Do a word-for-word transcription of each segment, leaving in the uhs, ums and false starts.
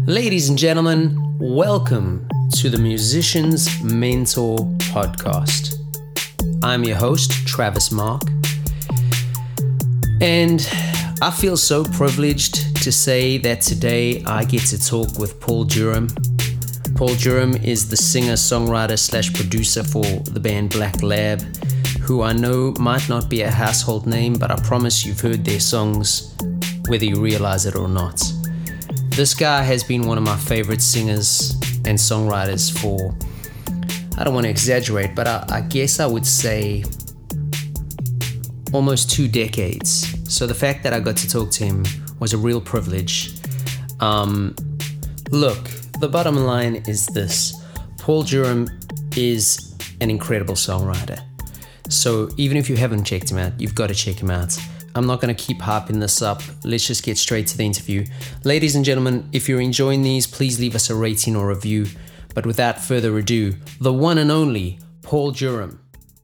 Ladies and gentlemen, welcome to the Musician's Mentor podcast. I'm your host, Travis Mark, and I feel so privileged to say that today I get to talk with Paul Durham. Paul Durham is the singer, songwriter slash producer for the band Black Lab, who I know might not be a household name, but I promise you've heard their songs, whether you realize it or not. This guy has been one of my favorite singers and songwriters for, I don't want to exaggerate, but I, I guess I would say almost two decades. So the fact that I got to talk to him was a real privilege. Um, look, the bottom line is this. Paul Durham is an incredible songwriter. So even if you haven't checked him out, you've got to check him out. I'm not going to keep hyping this up. Let's just get straight to the interview. Ladies and gentlemen, if you're enjoying these, please leave us a rating or review. But without further ado, the one and only Paul Durham.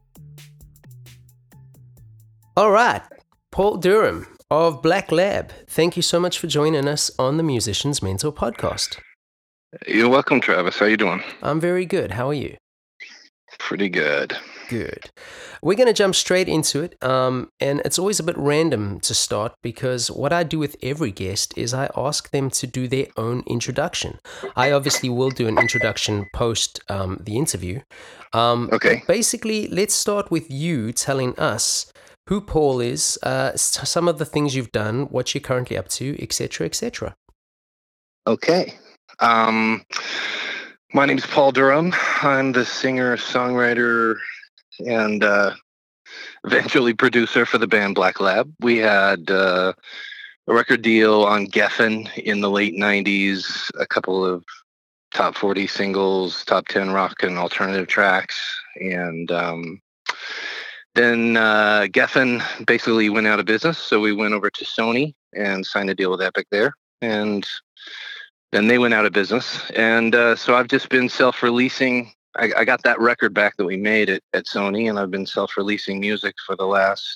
All right, Paul Durham of Black Lab. Thank you so much for joining us on the Musician's Mentor podcast. You're welcome, Travis. How you doing? I'm very good. How are you? Pretty good. Good. We're going to jump straight into it, um, and it's always a bit random to start because what I do with every guest is I ask them to do their own introduction. I obviously will do an introduction post um, the interview. Um, okay. Basically, let's start with you telling us who Paul is, uh, some of the things you've done, what you're currently up to, et cetera, et cetera. Okay. Um, my name is Paul Durham. I'm the singer, songwriter, and uh, eventually producer for the band Black Lab. We had uh, a record deal on Geffen in the late nineties, a couple of top forty singles, top ten rock and alternative tracks, and um, then uh, Geffen basically went out of business, so we went over to Sony and signed a deal with Epic there, and then they went out of business, and uh, so I've just been self-releasing. I, I got that record back that we made at, at Sony, and I've been self-releasing music for the last,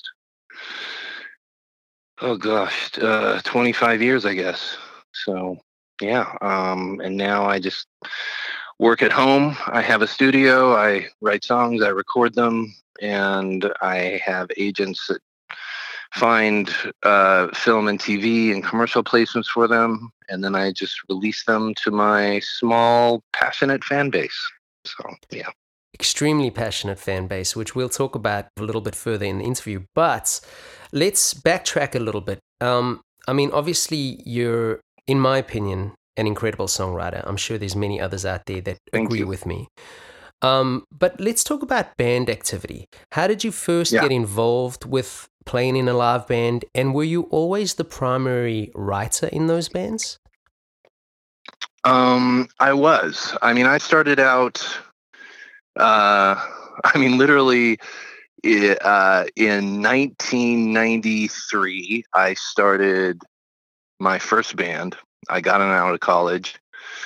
oh gosh, uh, twenty-five years, I guess. So, yeah. Um, and now I just work at home. I have a studio. I write songs. I record them. And I have agents that find uh, film and T V and commercial placements for them. And then I just release them to my small, passionate fan base. So, yeah. Extremely passionate fan base, which we'll talk about a little bit further in the interview. But let's backtrack a little bit. Um, I mean, obviously, you're, in my opinion, an incredible songwriter. I'm sure there's many others out there that Thank agree you. with me. Um, but let's talk about band activity. How did you first Yeah. get involved with playing in a live band? And were you always the primary writer in those bands? Um, I was. I mean, I started out, uh, I mean, literally i- uh, in nineteen ninety-three, I started my first band. I got it out of college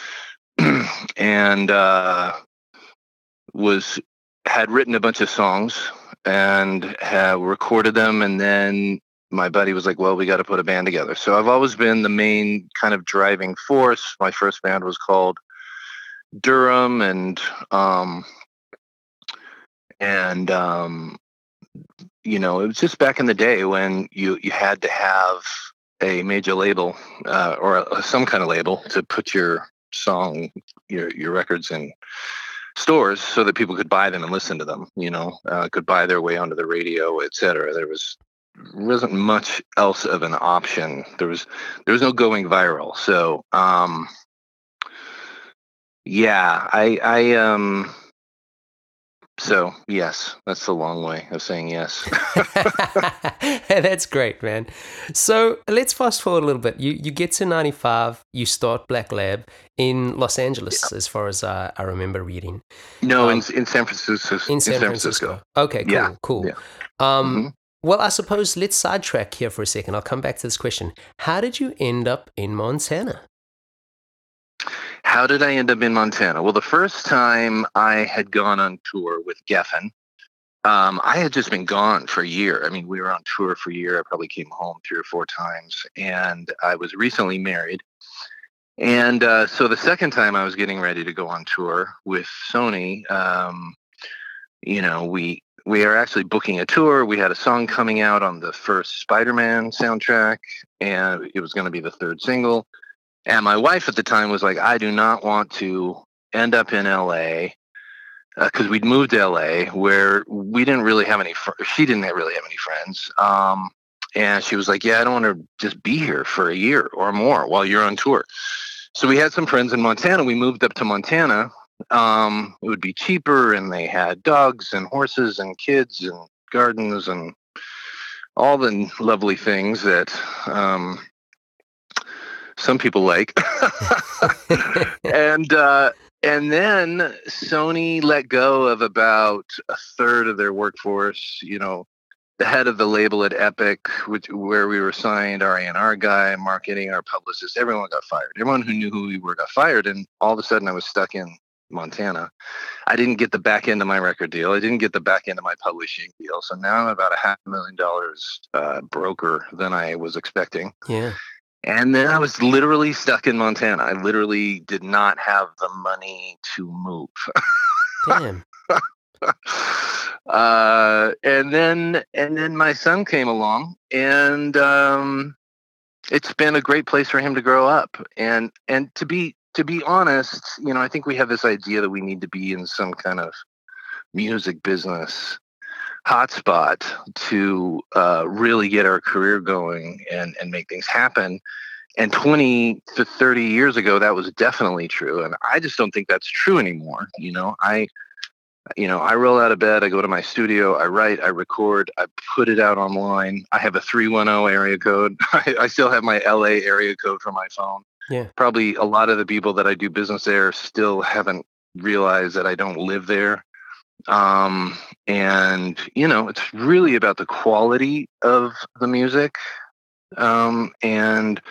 and uh, was had written a bunch of songs and had recorded them, and then my buddy was like, well, we got to put a band together. So I've always been the main kind of driving force. My first band was called Durham, and um and um you know, it was just back in the day when you you had to have a major label uh, or a, some kind of label to put your song, your your records in stores so that people could buy them and listen to them, you know, uh, could buy their way onto the radio, et cetera. There was wasn't much else of an option. There was there was no going viral. So um yeah, I I um so yes, that's the long way of saying yes. That's great, man. So let's fast forward a little bit. You you get to ninety-five, you start Black Lab in Los Angeles, as far as I, I remember reading. No, Um, in in San Francisco. In San, Francisco. Okay, cool, Yeah, cool. yeah. Um, Mhm. Well, I suppose let's sidetrack here for a second. I'll come back to this question. How did you end up in Montana? How did I end up in Montana? Well, the first time I had gone on tour with Geffen, um, I had just been gone for a year. I mean, we were on tour for a year. I probably came home three or four times, and I was recently married. And uh, so the second time I was getting ready to go on tour with Sony, um, you know, we we are actually booking a tour. We had a song coming out on the first Spider-Man soundtrack, and it was going to be the third single. And my wife at the time was like, I do not want to end up in L A because uh, we'd moved to L A where we didn't really have any, fr- she didn't really have any friends. Um, and she was like, yeah, I don't want to just be here for a year or more while you're on tour. So we had some friends in Montana. We moved up to Montana. Um, it would be cheaper, and they had dogs and horses and kids and gardens and all the lovely things that um, some people like. and uh, and then Sony let go of about a third of their workforce. You know, the head of the label at Epic, which, where we were signed, our A and R guy, marketing, our publicist, everyone got fired. Everyone who knew who we were got fired, and all of a sudden I was stuck in Montana. I didn't get the back end of my record deal. I didn't get the back end of my publishing deal. So now I'm about a half a million dollars uh, broker than I was expecting. Yeah. And then I was literally stuck in Montana. I literally did not have the money to move. Damn. uh, and then and then my son came along, and um, it's been a great place for him to grow up. And and to be to be honest, you know, I think we have this idea that we need to be in some kind of music business hotspot to uh, really get our career going and and make things happen. And twenty to thirty years ago, that was definitely true. And I just don't think that's true anymore. You know, I, you know, I roll out of bed, I go to my studio, I write, I record, I put it out online. I have a three one zero area code. I, I still have my L A area code for my phone. Yeah. Probably a lot of the people that I do business there still haven't realized that I don't live there. Um, and, you know, it's really about the quality of the music. Um, and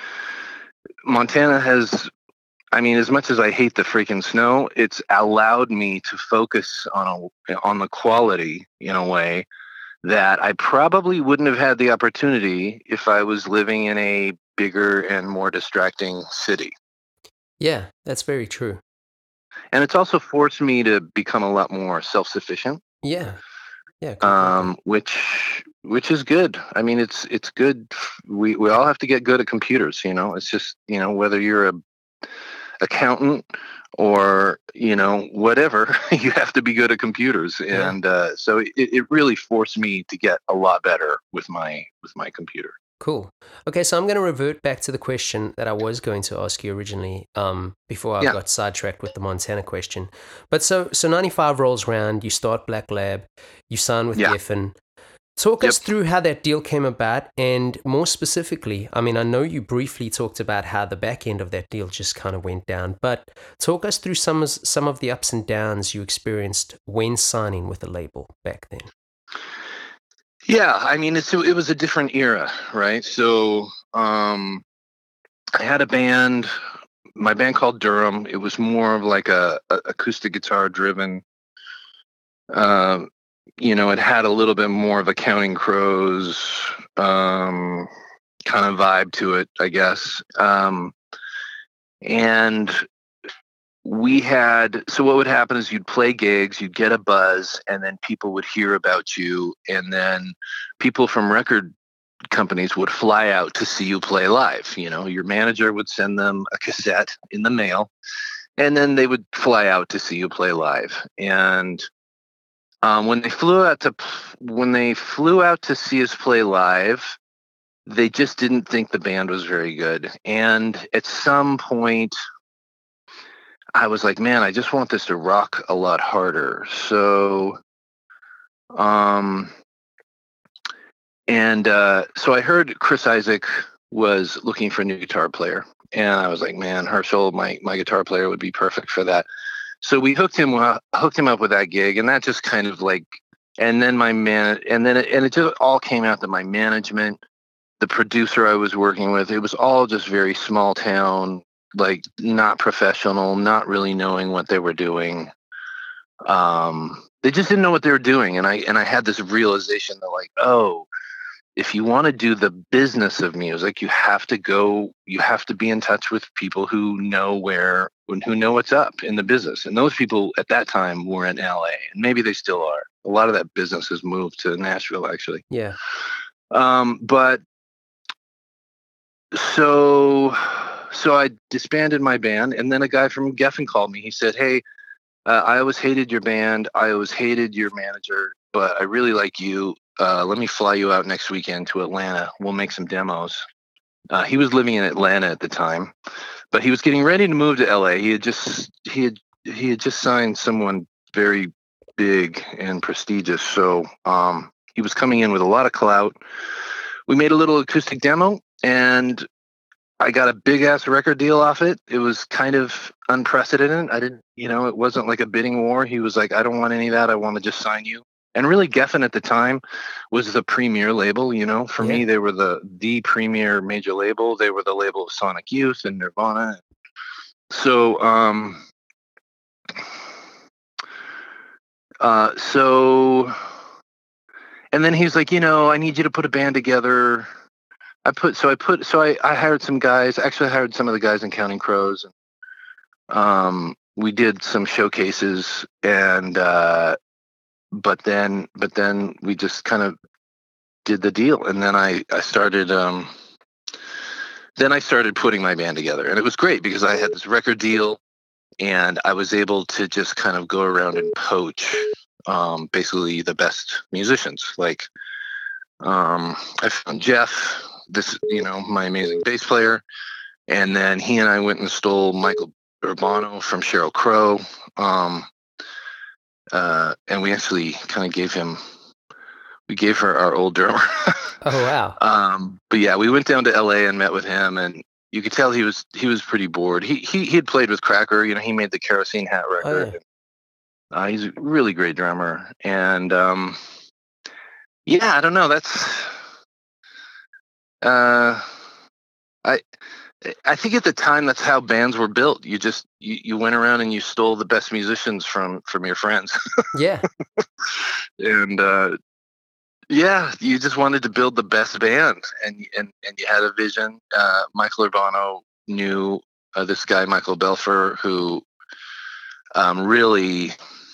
Montana has, I mean, as much as I hate the freaking snow, it's allowed me to focus on a, on the quality in a way that I probably wouldn't have had the opportunity if I was living in a bigger and more distracting city. Yeah, that's very true. And it's also forced me to become a lot more self-sufficient. Yeah. Yeah. Completely. Um, which which is good. I mean, it's it's good. We we all have to get good at computers. You know, it's just, you know, whether you're a accountant or, you know, whatever, you have to be good at computers. Yeah. And uh, so it, it really forced me to get a lot better with my with my computer. Cool. Okay, so I'm going to revert back to the question that I was going to ask you originally, um, before I Yeah. got sidetracked with the Montana question. But so so ninety-five rolls around, you start Black Lab, you sign with Yeah. Geffen. Talk Yep. us through how that deal came about, and more specifically, I mean, I know you briefly talked about how the back end of that deal just kind of went down, but talk us through some of, some of the ups and downs you experienced when signing with the label back then. Yeah, I mean, it's it was a different era, right? So um, I had a band, my band called Durham. It was more of like a, a acoustic guitar driven. Um, you know, it had a little bit more of a Counting Crows um, kind of vibe to it, I guess. Um, and we had, so what would happen is you'd play gigs, you'd get a buzz, and then people would hear about you, and then people from record companies would fly out to see you play live. You know, your manager would send them a cassette in the mail, and then they would fly out to see you play live. And um, when they flew out to when they flew out to see us play live, they just didn't think the band was very good. And at some point, I was like, man, I just want this to rock a lot harder. So, um, and uh, so I heard Chris Isaak was looking for a new guitar player, and I was like, man, Herschel, my my guitar player, would be perfect for that. So we hooked him uh, hooked him up with that gig, and that just kind of like, and then my man, and then it, and it just all came out that my management, the producer I was working with, it was all just very small town, like not professional, not really knowing what they were doing. Um, they just didn't know what they were doing, and I and I had this realization that like, oh, if you want to do the business of music, you have to go, you have to be in touch with people who know where, who know what's up in the business. And those people at that time were in L A, and maybe they still are. A lot of that business has moved to Nashville, actually. Yeah. Um, but so, so I disbanded my band, and then a guy from Geffen called me. He said, "Hey, uh, I always hated your band. I always hated your manager, but I really like you. Uh, let me fly you out next weekend to Atlanta. We'll make some demos." Uh, he was living in Atlanta at the time, but he was getting ready to move to L A. He had just he had he had just signed someone very big and prestigious, so um, he was coming in with a lot of clout. We made a little acoustic demo, and I got a big ass record deal off it. It was kind of unprecedented. I didn't, you know, it wasn't like a bidding war. He was like, "I don't want any of that. I want to just sign you." And really, Geffen at the time was the premier label. You know, for Yeah. me, they were the the premier major label. They were the label of Sonic Youth and Nirvana. So, um, uh, so, and then he's like, you know, I need you to put a band together. I put so I put so I, I hired some guys. Actually, I hired some of the guys in Counting Crows. And, um, we did some showcases, and uh, but then but then we just kind of did the deal. And then I I started um, then I started putting my band together, and it was great because I had this record deal, and I was able to just kind of go around and poach um, basically the best musicians. Like um, I found Jeff, this, you know, my amazing bass player. And then he and I went and stole Michael Urbano from Sheryl Crow. Um, uh, and we actually kind of gave him, we gave her our old drummer. Oh, wow. um, but yeah, we went down to L A and met with him, and you could tell he was, he was pretty bored. He, he, he had played with Cracker, you know, he made the Kerosene Hat record. Oh, yeah. Uh, he's a really great drummer. And, um, yeah, I don't know. That's, uh, I, I think at the time that's how bands were built. You just you, you went around and you stole the best musicians from from your friends. Yeah. and uh, yeah, you just wanted to build the best band, and and and you had a vision. Uh, Michael Urbano knew uh, this guy Michael Belfer, who um, really.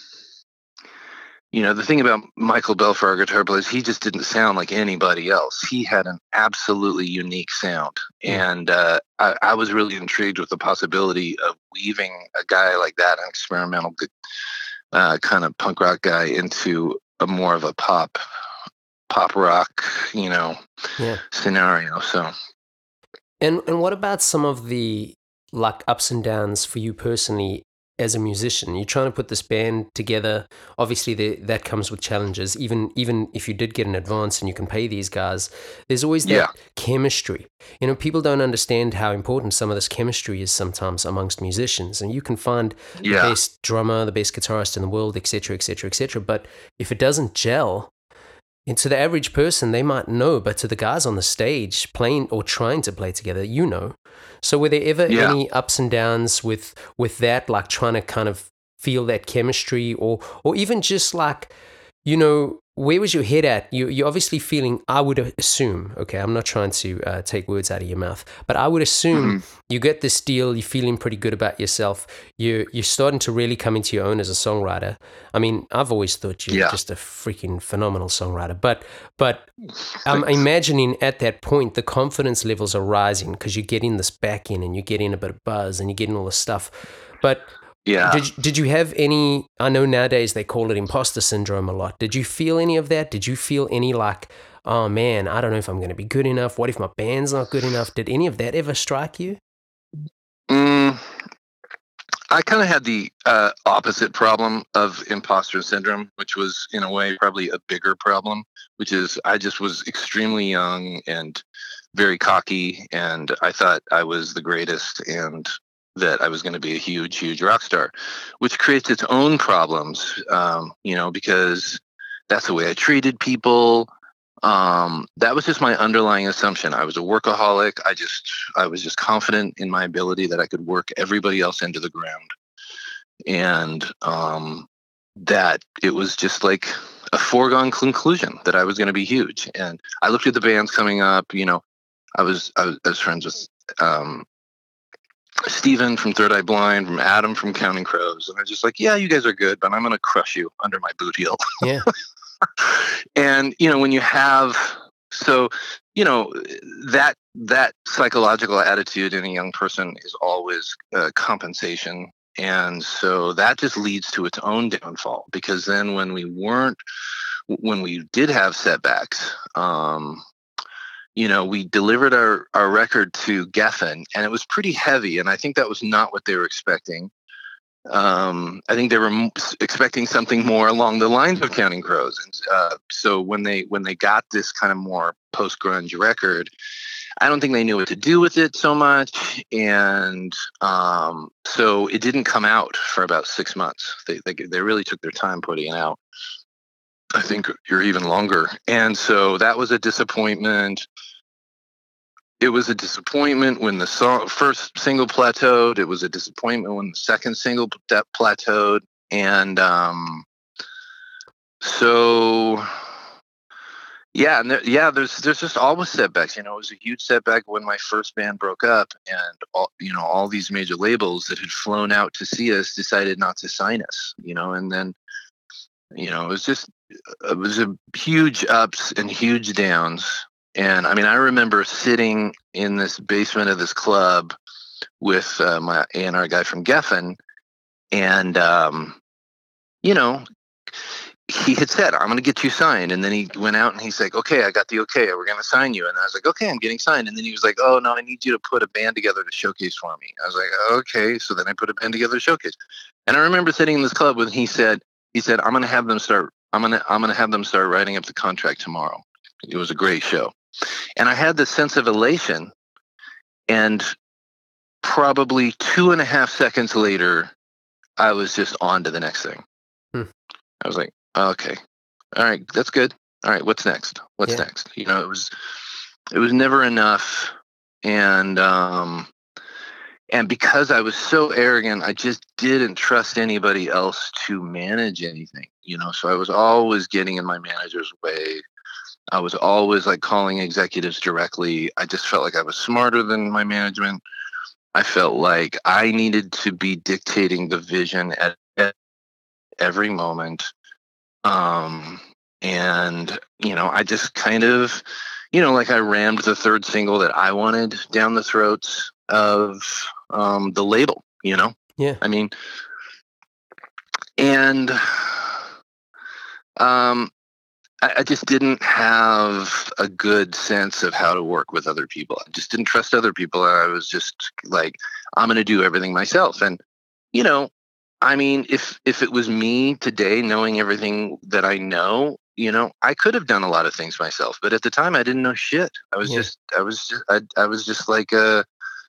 You know, the thing about Michael Belfer, our guitar player, is he just didn't sound like anybody else. He had an absolutely unique sound. And uh, I, I was really intrigued with the possibility of weaving a guy like that, an experimental uh, kind of punk rock guy, into a more of a pop, pop rock, you know, Yeah. scenario. So, And and what about some of the like ups and downs for you personally as a musician? You're trying to put this band together. Obviously, the, that comes with challenges. Even even if you did get an advance and you can pay these guys, there's always that yeah. chemistry. You know, people don't understand how important some of this chemistry is sometimes amongst musicians. And you can find Yeah. the best drummer, the best guitarist in the world, et cetera, et cetera, et cetera. But if it doesn't gel, and to the average person, they might know, but to the guys on the stage playing or trying to play together, you know. So were there ever Yeah. any ups and downs with with that, like trying to kind of feel that chemistry, or or even just like, you know, where was your head at? You, you're obviously feeling, I would assume, okay, I'm not trying to uh, take words out of your mouth, but I would assume Mhm. you get this deal, you're feeling pretty good about yourself, you're, you're starting to really come into your own as a songwriter. I mean, I've always thought you're Yeah. just a freaking phenomenal songwriter, but but I'm imagining at that point, the confidence levels are rising because you're getting this back in and you're getting a bit of buzz and you're getting all this stuff. But Yeah. did did you have any? I know nowadays they call it imposter syndrome a lot. Did you feel any of that? Did you feel any like, oh man, I don't know if I'm going to be good enough. What if my band's not good enough? Did any of that ever strike you? Mm, I kind of had the uh, opposite problem of imposter syndrome, which was in a way probably a bigger problem, which is I just was extremely young and very cocky, and I thought I was the greatest and that I was going to be a huge, huge rock star, which creates its own problems, um, you know, because that's the way I treated people. Um, that was just my underlying assumption. I was a workaholic. I just, I was just confident in my ability that I could work everybody else into the ground. And um, that it was just like a foregone conclusion that I was going to be huge. And I looked at the bands coming up. You know, I was I was, I was friends with um, Steven from Third Eye Blind, from Adam from Counting Crows, and I was just like, yeah, you guys are good, but I'm going to crush you under my boot heel. Yeah. And you know, when you have so, you know, that that psychological attitude in a young person is always uh, compensation. And so that just leads to its own downfall, because then when we weren't, when we did have setbacks, um, you know, we delivered our, our record to Geffen, and it was pretty heavy. And I think that was not what they were expecting. Um, I think they were m- expecting something more along the lines of Counting Crows. And uh, so when they when they got this kind of more post-grunge record, I don't think they knew what to do with it so much. And um, so it didn't come out for about six months. They, they they really took their time putting it out. I think you're even longer. And so that was a disappointment. It was a disappointment when the song, first single plateaued. It was a disappointment when the second single plateaued. And um, so... Yeah, and there, yeah, there's there's just always setbacks. You know, it was a huge setback when my first band broke up, and all, you know, all these major labels that had flown out to see us decided not to sign us. You know, and then, you know, it was just it was a huge ups and huge downs. And I mean, I remember sitting in this basement of this club with uh, my A and R guy from Geffen, and um, you know. He had said, I'm going to get you signed. And then he went out and he's like, okay, I got the okay. We're going to sign you. And I was like, okay, I'm getting signed. And then he was like, oh, no, I need you to put a band together to showcase for me. I was like, okay. So then I put a band together to showcase. And I remember sitting in this club when he said, he said, I'm going to have them start, I'm going to, I'm going to have them start writing up the contract tomorrow. It was a great show. And I had this sense of elation. And probably two and a half seconds later, I was just on to the next thing. Hmm. I was like, okay. All right. That's good. All right. What's next? What's yeah. next? You know, it was, it was never enough. And, um, and because I was so arrogant, I just didn't trust anybody else to manage anything, you know? So I was always getting in my manager's way. I was always like calling executives directly. I just felt like I was smarter than my management. I felt like I needed to be dictating the vision at, at every moment. Um, and, you know, I just kind of, you know, like I rammed the third single that I wanted down the throats of, um, the label, you know? Yeah. I mean, and, um, I, I just didn't have a good sense of how to work with other people. I just didn't trust other people. And I was just like, I'm going to do everything myself. And, you know, I mean, if if it was me today, knowing everything that I know, you know, I could have done a lot of things myself. But at the time, I didn't know shit. I was yeah. just, I was just, I, I was just like a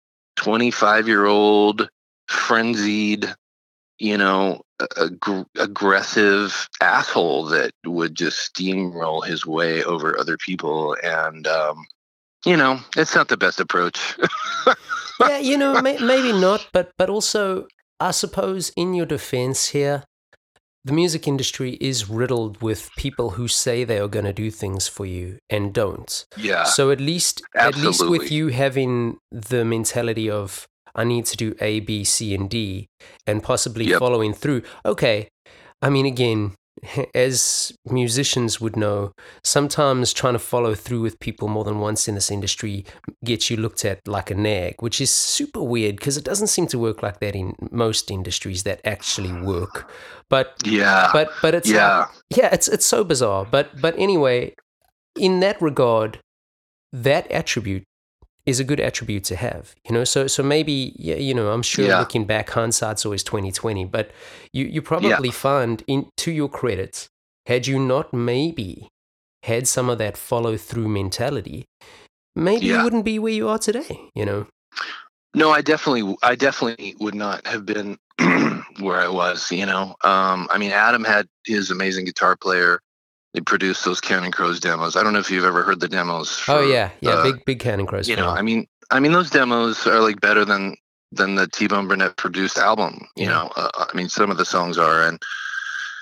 twenty-five-year-old frenzied, you know, ag- aggressive asshole that would just steamroll his way over other people. And, um, you know, it's not the best approach. Yeah, you know, may- maybe not, but but also, I suppose in your defense here, the music industry is riddled with people who say they are going to do things for you and don't. Yeah. So at least, absolutely. at least with you having the mentality of, I need to do A, B, C, and D, and possibly yep. following through. Okay. I mean, again, as musicians would know, sometimes trying to follow through with people more than once in this industry gets you looked at like a nag, which is super weird because it doesn't seem to work like that in most industries that actually work. But yeah, but but it's yeah, like, yeah, it's it's so bizarre. But but anyway, in that regard, that attribute is a good attribute to have, you know. So so maybe, yeah, you know, I'm sure yeah. looking back, hindsight's always twenty twenty, but you you probably yeah. find, in to your credit, had you not maybe had some of that follow through mentality, maybe yeah. you wouldn't be where you are today, you know. No, I definitely I definitely would not have been where I was, you know. Um, I mean, Adam had his amazing guitar player. They produced those Counting Crows demos. I don't know if you've ever heard the demos. For, oh yeah, yeah, uh, big big Counting Crows. You fan. know, I mean, I mean, those demos are like better than than the T-Bone Burnett produced album. You yeah. know, uh, I mean, some of the songs are, and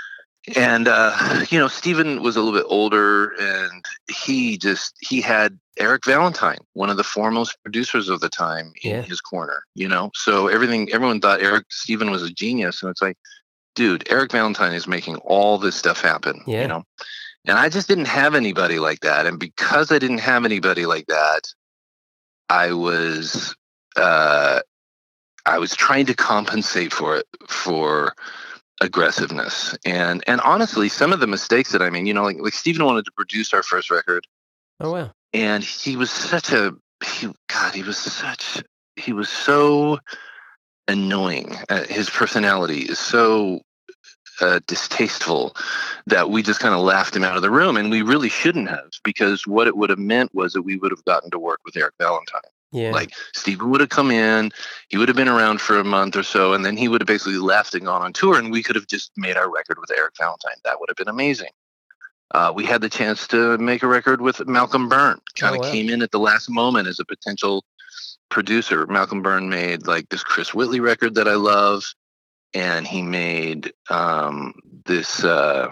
and uh, you know, Steven was a little bit older, and he just he had Eric Valentine, one of the foremost producers of the time, in Yeah. his corner. You know, so everything everyone thought Eric Steven was a genius, and it's like, dude, Eric Valentine is making all this stuff happen. You Yeah. know, and I just didn't have anybody like that, and because I didn't have anybody like that, I was uh, I was trying to compensate for it for aggressiveness. And and honestly, some of the mistakes that I made, you know, like like Steven wanted to produce our first record, Oh wow. and he was such a he God, he was such he was so annoying. Uh, his personality is so uh, distasteful that we just kind of laughed him out of the room, and we really shouldn't have, because what it would have meant was that we would have gotten to work with Eric Valentine. Yeah. Like, Steven would have come in, he would have been around for a month or so, and then he would have basically left and gone on tour, and we could have just made our record with Eric Valentine. That would have been amazing. Uh, we had the chance to make a record with Malcolm Byrne. Kind of Oh, wow. came in at the last moment as a potential producer. Malcolm Byrne made like this Chris Whitley record that I love, and he made um, this. Uh,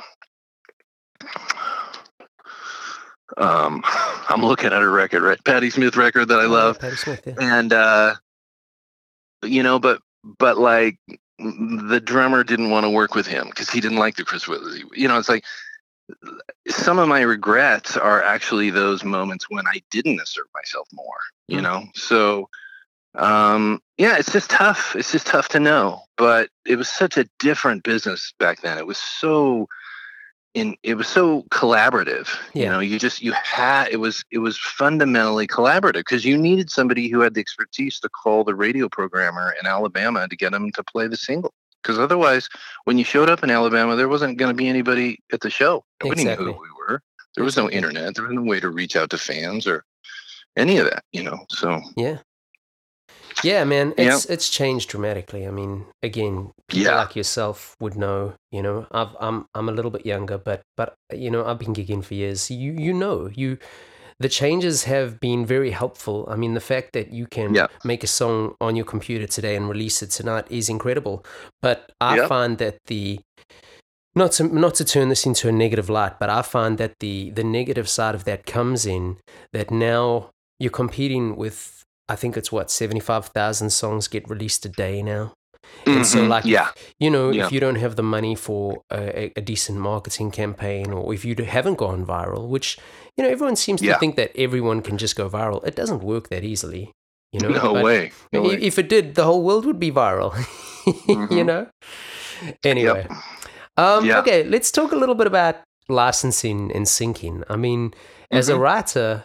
um, I'm looking at a record, right? Patti Smith record that I Oh, love, yeah, Patti Smith, yeah. and uh, you know, but but like the drummer didn't want to work with him because he didn't like the Chris Whitley. You know, it's like some of my regrets are actually those moments when I didn't assert myself more. You Mm. know, so. Um, yeah, it's just tough. It's just tough to know, but it was such a different business back then. It was so in, it was so collaborative. You Yeah. know, you just, you had, it was, it was fundamentally collaborative because you needed somebody who had the expertise to call the radio programmer in Alabama to get him to play the single. Because otherwise, when you showed up in Alabama, there wasn't going to be anybody at the show. Nobody Exactly. knew who we were. There was no Exactly. internet. There was no way to reach out to fans or any of that, you know, so. Yeah. Yeah, man, Yeah. it's it's changed dramatically. I mean, again, people Yeah. like yourself would know. You know, I've, I'm I'm a little bit younger, but but you know, I've been gigging for years. You you know, you the changes have been very helpful. I mean, the fact that you can Yeah. make a song on your computer today and release it tonight is incredible. But I Yeah. find that the not to not to turn this into a negative light, but I find that the the negative side of that comes in that now you're competing with. I think it's what seventy-five thousand songs get released a day now, and so Mhm. like Yeah. if, you know Yeah. if you don't have the money for a, a decent marketing campaign, or if you haven't gone viral, which you know everyone seems Yeah. to think that everyone can just go viral. It doesn't work that easily, you know. No But way. No i- way. if it did, the whole world would be viral. You Mhm. know. Anyway, Yep. um, Yeah. okay, let's talk a little bit about licensing and syncing. I mean, as a Mhm. writer,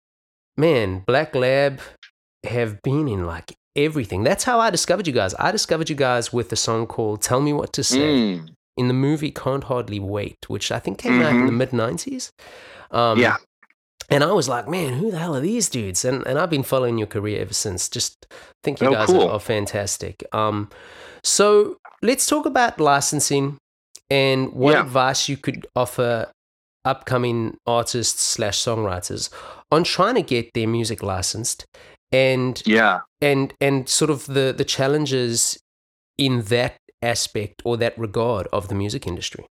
man, Black Lab have been in like everything. That's how I discovered you guys. I discovered you guys with a song called Tell Me What to Say Mm. in the movie Can't Hardly Wait, which I think came out in the Mhm. mid nineties. Um, Yeah. And I was like, man, who the hell are these dudes? And and I've been following your career ever since. Just think you Oh, guys cool. are, are fantastic. Um, so let's talk about licensing and what Yeah. advice you could offer upcoming artists slash songwriters on trying to get their music licensed, and Yeah. and and sort of the the challenges in that aspect or that regard of the music industry.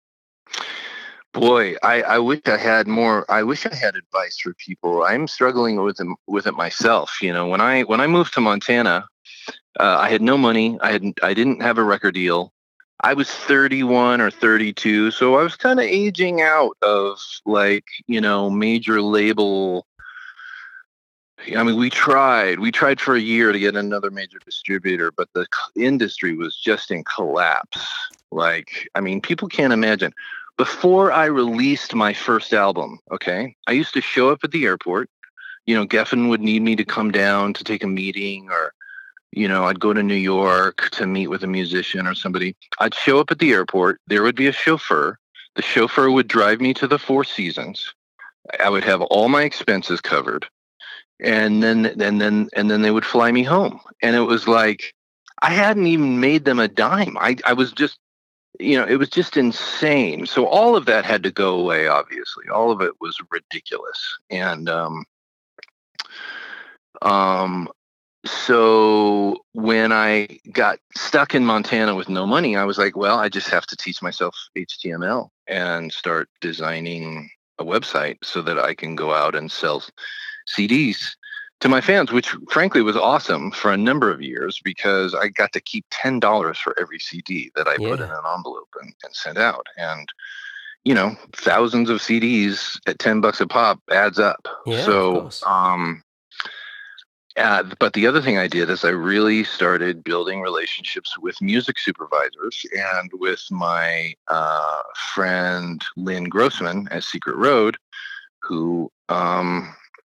Boy, I, I wish I had more. I wish I had advice for people. I'm struggling with it, with it myself. You know, when I when I moved to Montana, uh, I had no money. I had I didn't have a record deal. I was thirty-one or thirty-two, so I was kind of aging out of like you know major label. I mean, we tried. We tried for a year to get another major distributor, but the c- industry was just in collapse. Like, I mean, people can't imagine. Before I released my first album, okay, I used to show up at the airport. You know, Geffen would need me to come down to take a meeting, or, you know, I'd go to New York to meet with a musician or somebody. I'd show up at the airport. There would be a chauffeur. The chauffeur would drive me to the Four Seasons. I would have all my expenses covered. And then, and then, and then they would fly me home. And it was like, I hadn't even made them a dime. I, I was just, you know, it was just insane. So all of that had to go away, obviously. All of it was ridiculous. And, um, um, so when I got stuck in Montana with no money, I was like, well, I just have to teach myself H T M L and start designing a website so that I can go out and sell C Ds to my fans, which frankly was awesome for a number of years because I got to keep ten dollars for every C D that I put in Yeah. an envelope and, and sent out. And, you know, thousands of C Ds at ten bucks a pop adds up. Yeah, of So, course. um, uh, but the other thing I did is I really started building relationships with music supervisors and with my uh, friend Lynn Grossman at Secret Road, who um,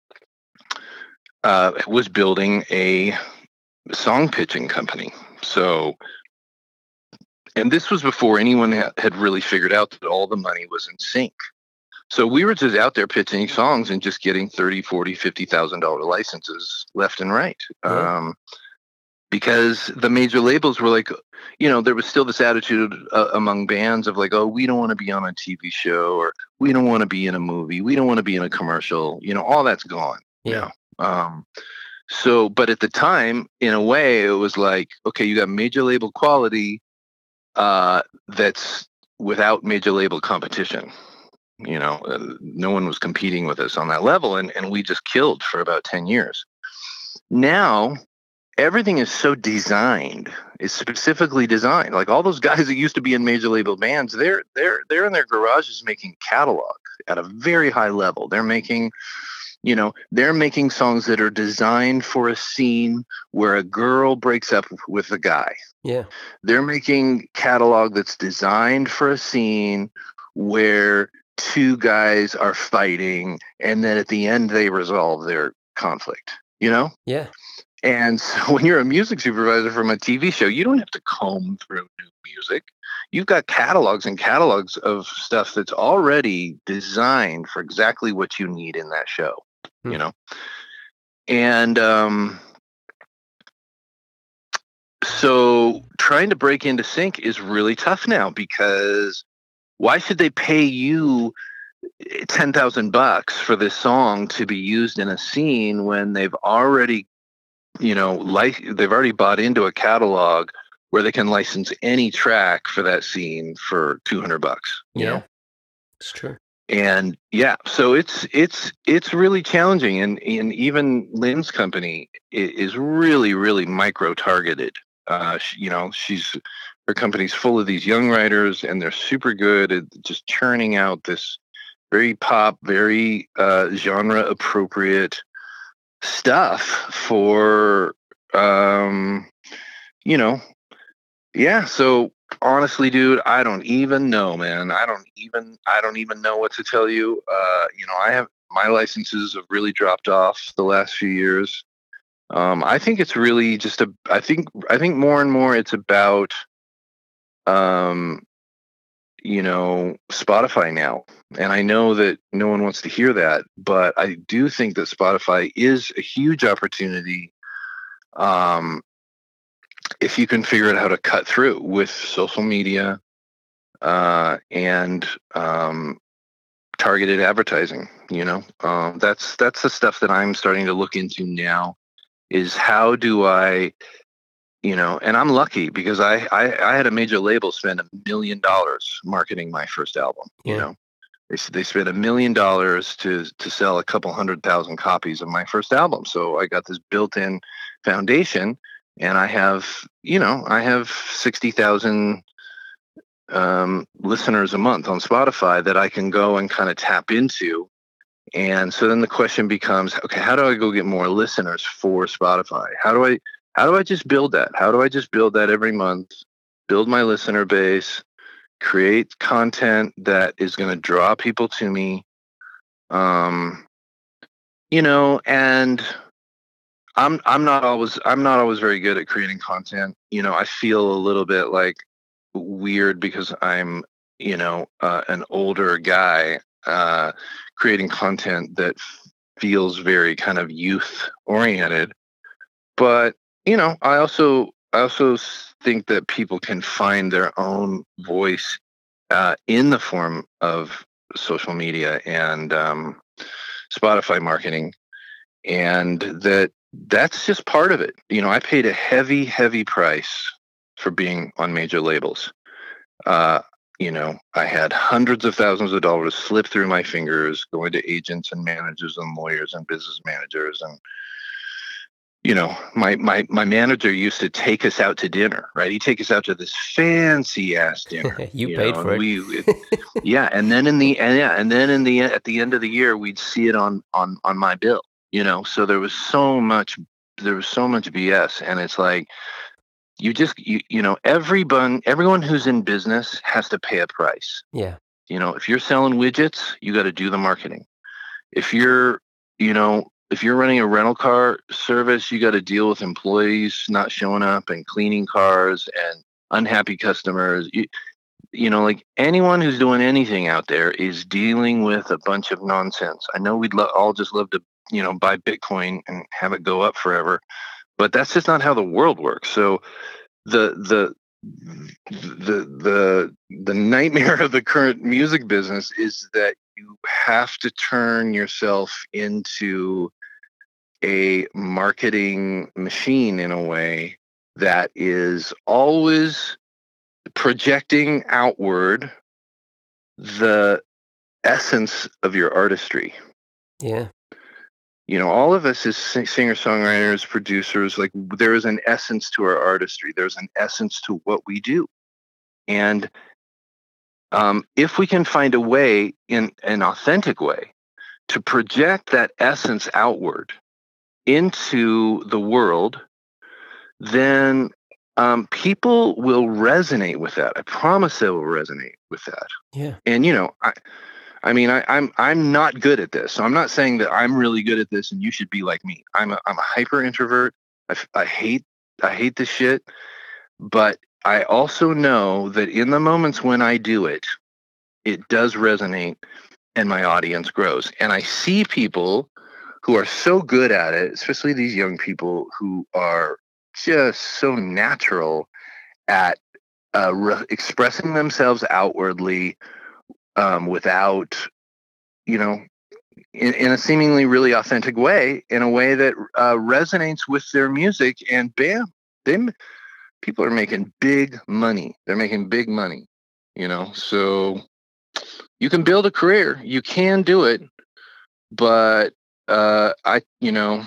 uh, was building a song pitching company. So, and this was before anyone ha- had really figured out that all the money was in sync. So we were just out there pitching songs and just getting thirty, forty, fifty thousand dollar licenses left and right. Yeah. Um, because the major labels were like, you know, there was still this attitude uh, among bands of like, oh, we don't want to be on a T V show, or we don't want to be in a movie, we don't want to be in a commercial. You know, all that's gone Yeah. now. Um, so, but at the time, in a way, it was like, okay, you got major label quality uh, that's without major label competition. You know, uh, no one was competing with us on that level, and, and we just killed for about ten years. Now, everything is so designed, is specifically designed. Like all those guys that used to be in major label bands, they're they're they're in their garages making catalog at a very high level. They're making, you know, they're making songs that are designed for a scene where a girl breaks up with a guy. Yeah. They're making catalog that's designed for a scene where two guys are fighting and then at the end they resolve their conflict, you know? Yeah. And so when you're a music supervisor from a T V show, you don't have to comb through new music. You've got catalogs and catalogs of stuff that's already designed for exactly what you need in that show, Hmm. you know? And um, so trying to break into sync is really tough now because why should they pay you ten thousand bucks for this song to be used in a scene when they've already, you know, like they've already bought into a catalog where they can license any track for that scene for two hundred bucks, you Yeah. know? It's true. And yeah, so it's, it's, it's really challenging. And, and even Lynn's company i- is really, really micro targeted. Uh, she, you know, she's, her company's full of these young writers and they're super good at just churning out this very pop, very uh, genre appropriate stuff for, um, you know, yeah. So honestly, dude, I don't even know, man. I don't even, I don't even know what to tell you. Uh, you know, I have, my licenses have really dropped off the last few years. Um, I think it's really just a, I think, I think more and more it's about, um, you know, Spotify now. And I know that no one wants to hear that, but I do think that Spotify is a huge opportunity. Um, if you can figure out how to cut through with social media uh, and um, targeted advertising, you know, um, that's that's the stuff that I'm starting to look into now. Is how do I, you know, and I'm lucky because I I, I had a major label spend a million dollars marketing my first album. You Yeah. know, they they spent a million dollars to to sell a couple hundred thousand copies of my first album. So I got this built-in foundation, and I have, you know, I have sixty thousand um, listeners a month on Spotify that I can go and kind of tap into. And so then the question becomes, okay, how do I go get more listeners for Spotify? How do I how do I just build that? How do I just build that every month? Build my listener base, create content that is going to draw people to me. Um, you know, and I'm I'm not always I'm not always very good at creating content. You know, I feel a little bit like weird because I'm, you know, uh, an older guy uh, creating content that feels very kind of youth oriented. But you know, I also I also s- think that people can find their own voice uh, in the form of social media and um, Spotify marketing, and that that's just part of it. You know, I paid a heavy, heavy price for being on major labels. Uh, you know, I had hundreds of thousands of dollars slip through my fingers, going to agents and managers and lawyers and business managers. And, you know, my, my, my manager used to take us out to dinner, right? He'd take us out to this fancy ass dinner. you, you paid know, for and it. we, it, yeah. And then in the, and yeah. And then in the, at the end of the year, we'd see it on, on, on my bill, you know? So there was so much, there was so much B S. And it's like, you just, you, you know, everyone, everyone who's in business has to pay a price. Yeah. You know, if you're selling widgets, you got to do the marketing. If you're, you know, if you're running a rental car service, you got to deal with employees not showing up and cleaning cars and unhappy customers. You, you know, like anyone who's doing anything out there is dealing with a bunch of nonsense. I know we'd lo- all just love to, you know, buy Bitcoin and have it go up forever, but that's just not how the world works. So the the the the the nightmare of the current music business is that you have to turn yourself into a marketing machine in a way that is always projecting outward the essence of your artistry. Yeah. You know, all of us as singer-songwriters, producers, like there is an essence to our artistry. There's an essence to what we do. And um, if we can find a way, in an authentic way, to project that essence outward into the world, then um, people will resonate with that. I promise they will resonate with that. Yeah. And, you know, I, I mean, I, I'm I'm not good at this, so I'm not saying that I'm really good at this, and you should be like me. I'm a I'm a hyper introvert. I, I hate I hate this shit, but I also know that in the moments when I do it, it does resonate, and my audience grows. And I see people who are so good at it, especially these young people who are just so natural at uh, re- expressing themselves outwardly. Um, without, you know, in, in a seemingly really authentic way, in a way that uh, resonates with their music, and bam, them people are making big money. They're making big money, you know. So you can build a career, you can do it, but uh, I, you know,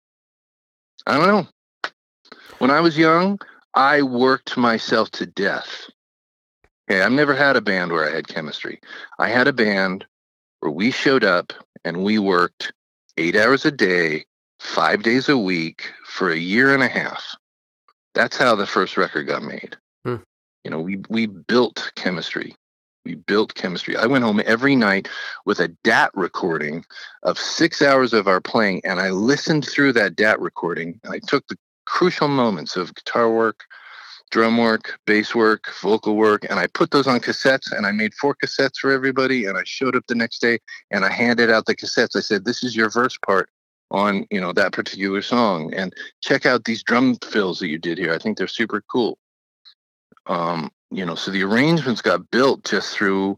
I don't know. When I was young, I worked myself to death. Okay, I've never had a band where I had chemistry. I had a band where we showed up and we worked eight hours a day, five days a week for a year and a half. That's how the first record got made. Hmm. You know, we we built chemistry. We built chemistry. I went home every night with a D A T recording of six hours of our playing, and I listened through that D A T recording. And I took the crucial moments of guitar work, drum work, bass work, vocal work, and I put those on cassettes, and I made four cassettes for everybody, and I showed up the next day and I handed out the cassettes. I said, this is your verse part on, you know, that particular song, and check out these drum fills that you did here. I think they're super cool. Um, you know, so the arrangements got built just through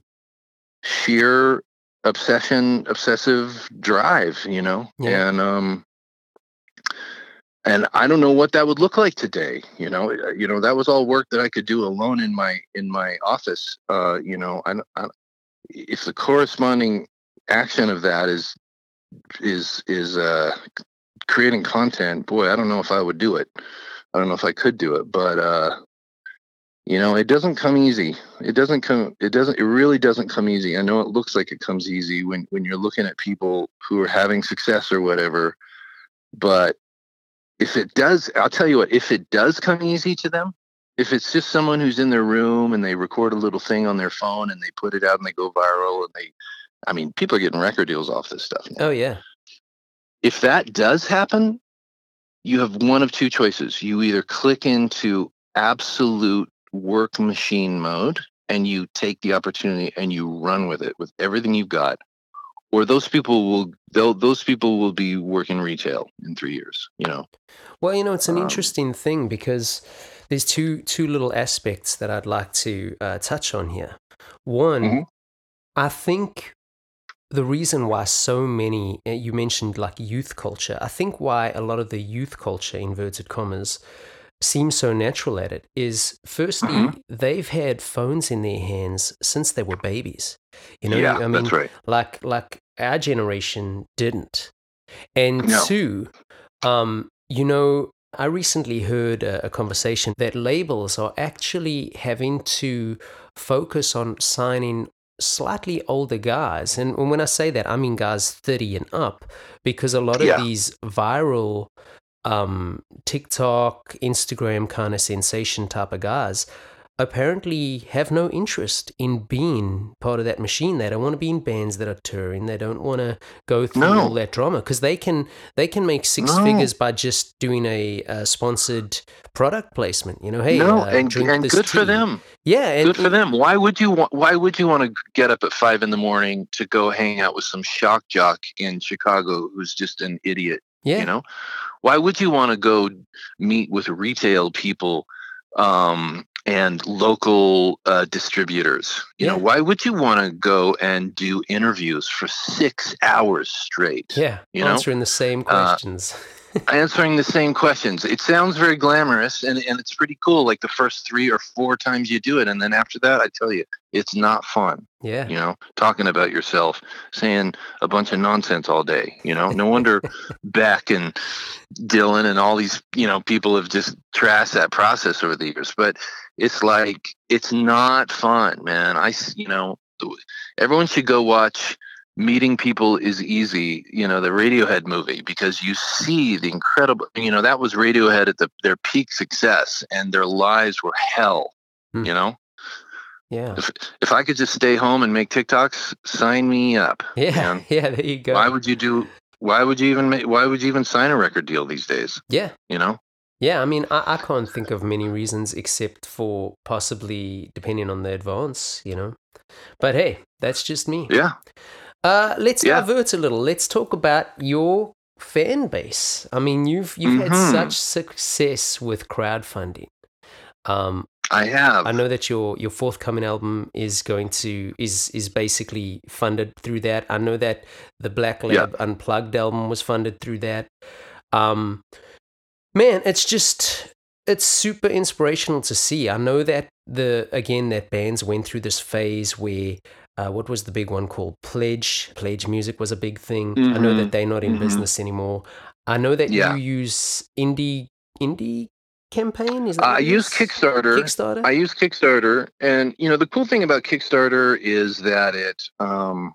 sheer obsession, obsessive drive, you know, Yeah. and um And I don't know what that would look like today. You know, you know, that was all work that I could do alone in my in my office. Uh, you know, I, I, if the corresponding action of that is is is uh, creating content, boy, I don't know if I would do it. I don't know if I could do it, but uh, you know, it doesn't come easy. It doesn't come. It doesn't. It really doesn't come easy. I know it looks like it comes easy when when you're looking at people who are having success or whatever, but if it does, I'll tell you what, if it does come easy to them, if it's just someone who's in their room and they record a little thing on their phone and they put it out and they go viral and they, I mean, people are getting record deals off this stuff now. Oh, yeah. If that does happen, you have one of two choices. You either click into absolute work machine mode and you take the opportunity and you run with it with everything you've got, or those people will they'll those people will be working retail in three years, you know. Well, you know, it's an Um, interesting thing because there's two two little aspects that I'd like to uh, touch on here. One, Mhm. I think the reason why so many, uh, you mentioned like youth culture, I think why a lot of the youth culture, inverted commas, seems so natural at it is firstly, Mhm. they've had phones in their hands since they were babies. You know, Yeah, I mean, that's right. like like our generation didn't. And No. two, um, you know, I recently heard a, a conversation that labels are actually having to focus on signing slightly older guys. And when I say that, I mean guys thirty and up, because a lot of Yeah. these viral um, TikTok, Instagram kind of sensation type of guys apparently have no interest in being part of that machine. They don't want to be in bands that are touring. They don't want to go through No. all that drama because they can they can make six No. figures by just doing a, a sponsored product placement. You know, hey, No, uh, and drink and this good tea. for them. Yeah, and Good for them. Why would you want? Why would you want to get up at five in the morning to go hang out with some shock jock in Chicago who's just an idiot? Yeah. You know, why would you want to go meet with retail people um, and local uh, distributors? You Yeah. know, why would you want to go and do interviews for six hours straight? Yeah, you know, answering the same Uh, questions. answering the same questions. It sounds very glamorous and, and it's pretty cool, like the first three or four times you do it. And then after that, I tell you, it's not fun. Yeah. You know, talking about yourself, saying a bunch of nonsense all day. You know, no wonder Beck and Dylan and all these, you know, people have just trashed that process over the years. But it's like, it's not fun, man. I, s- you know, everyone should go watch Meeting People is Easy, you know, the Radiohead movie, because you see the incredible, you know, that was Radiohead at the, their peak success and their lives were hell, Hmm. you know? Yeah. If if I could just stay home and make TikToks, sign me up. Yeah. Man. Yeah, there you go. Why would you do, why would you even make, why would you even sign a record deal these days? Yeah. You know? Yeah, I mean, I, I can't think of many reasons except for possibly depending on the advance, you know? But hey, that's just me. Yeah. Uh, let's Yeah. divert a little. Let's talk about your fan base. I mean, you've you've had Mhm. such success with crowdfunding. Um, I have. I know that your your forthcoming album is going to is is basically funded through that. I know that the Black Lab Unplugged album was funded through that. Um, man, it's just it's super inspirational to see. I know that the again that bands went through this phase where uh, what was the big one called Pledge? Pledge music was a big thing. I know Mhm. that they're not in Mhm. business anymore. I know that Yeah. you use indie indie campaign. Is that Uh, what I it use is? Kickstarter. Kickstarter. I use Kickstarter, and you know the cool thing about Kickstarter is that it. Um,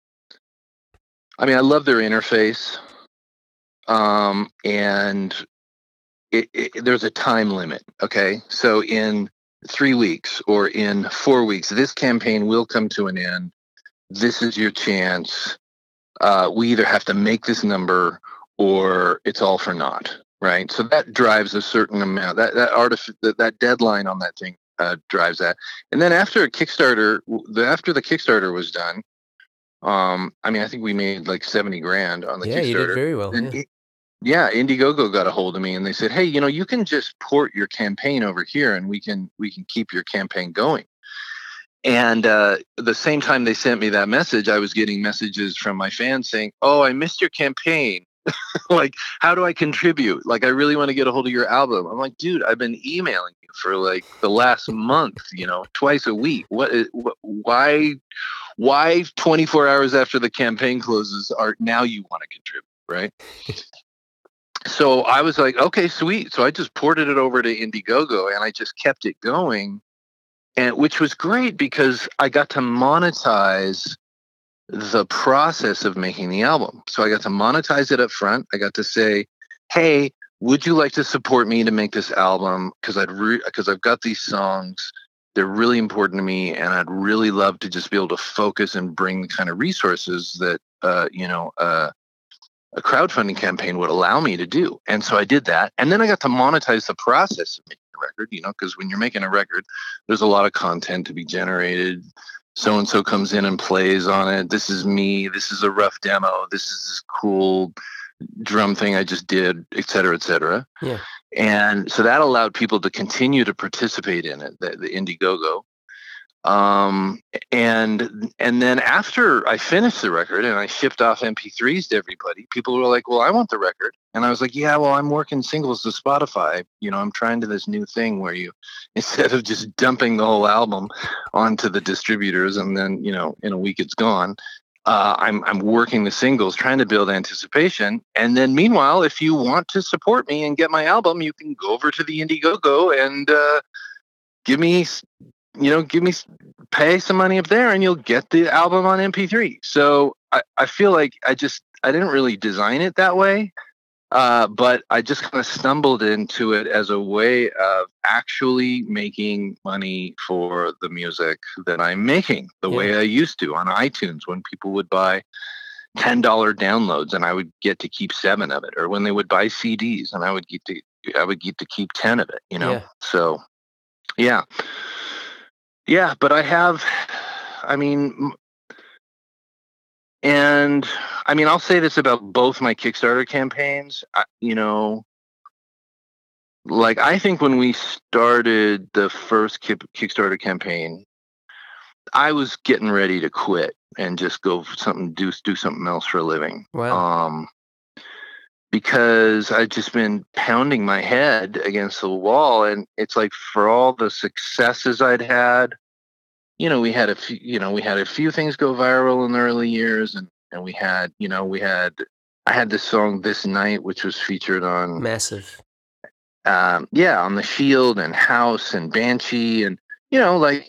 I mean, I love their interface, um, and it, it, there's a time limit. Okay, so in three weeks or in four weeks, this campaign will come to an end. This is your chance. Uh, we either have to make this number or it's all for naught. Right. So that drives a certain amount. That that artif- that, that deadline on that thing uh, drives that. And then after a Kickstarter, the after the Kickstarter was done, um, I mean, I think we made like seventy grand on the Yeah, you did Kickstarter. very well. And Yeah. it- yeah, Indiegogo got a hold of me and they said, "Hey, you know, you can just port your campaign over here, and we can we can keep your campaign going." And uh, the same time they sent me that message, I was getting messages from my fans saying, "Oh, I missed your campaign. Like, how do I contribute? Like, I really want to get a hold of your album." I'm like, dude, I've been emailing you for like the last month, you know, twice a week. What is, wh- why, why twenty-four hours after the campaign closes are now you want to contribute, right? So I was like, okay, sweet. So I just ported it over to Indiegogo and I just kept it going, and which was great because I got to monetize the process of making the album. So I got to monetize it up front. I got to say, "Hey, would you like to support me to make this album? Because I'd because re- I've got these songs. They're really important to me, and I'd really love to just be able to focus and bring the kind of resources that uh, you know uh, a crowdfunding campaign would allow me to do." And so I did that, and then I got to monetize the process of making a record. You know, because when you're making a record, there's a lot of content to be generated. So and so comes in and plays on it. This is me. This is a rough demo. This is this cool drum thing I just did, et cetera, et cetera. Yeah. And so that allowed people to continue to participate in it, the, the Indiegogo. Um, and and then after I finished the record and I shipped off M P threes to everybody, people were like, "Well, I want the record." And I was like, "Yeah, well, I'm working singles to Spotify. You know, I'm trying to this new thing where you, instead of just dumping the whole album onto the distributors and then, you know, in a week it's gone, uh, I'm I'm working the singles, trying to build anticipation. And then meanwhile, if you want to support me and get my album, you can go over to the Indiegogo and uh, give me, you know, give me, pay some money up there and you'll get the album on M P three. So I, I feel like I just, I didn't really design it that way. Uh, but I just kind of stumbled into it as a way of actually making money for the music that I'm making the Yeah. way I used to on iTunes when people would buy ten dollars downloads and I would get to keep seven of it, or when they would buy C Ds and I would get to, I would get to keep ten of it, you know? Yeah. So yeah. Yeah. But I have, I mean, and I mean, I'll say this about both my Kickstarter campaigns. I, you know, like I think when we started the first Kickstarter campaign, I was getting ready to quit and just go for something, do do something else for a living. Wow. Um, because I'd just been pounding my head against the wall, and it's like for all the successes I'd had, you know, we had a few, you know, we had a few things go viral in the early years, and and we had, you know, we had, I had this song This Night, which was featured on Massive. Um, yeah, on The Shield and House and Banshee, and you know, like,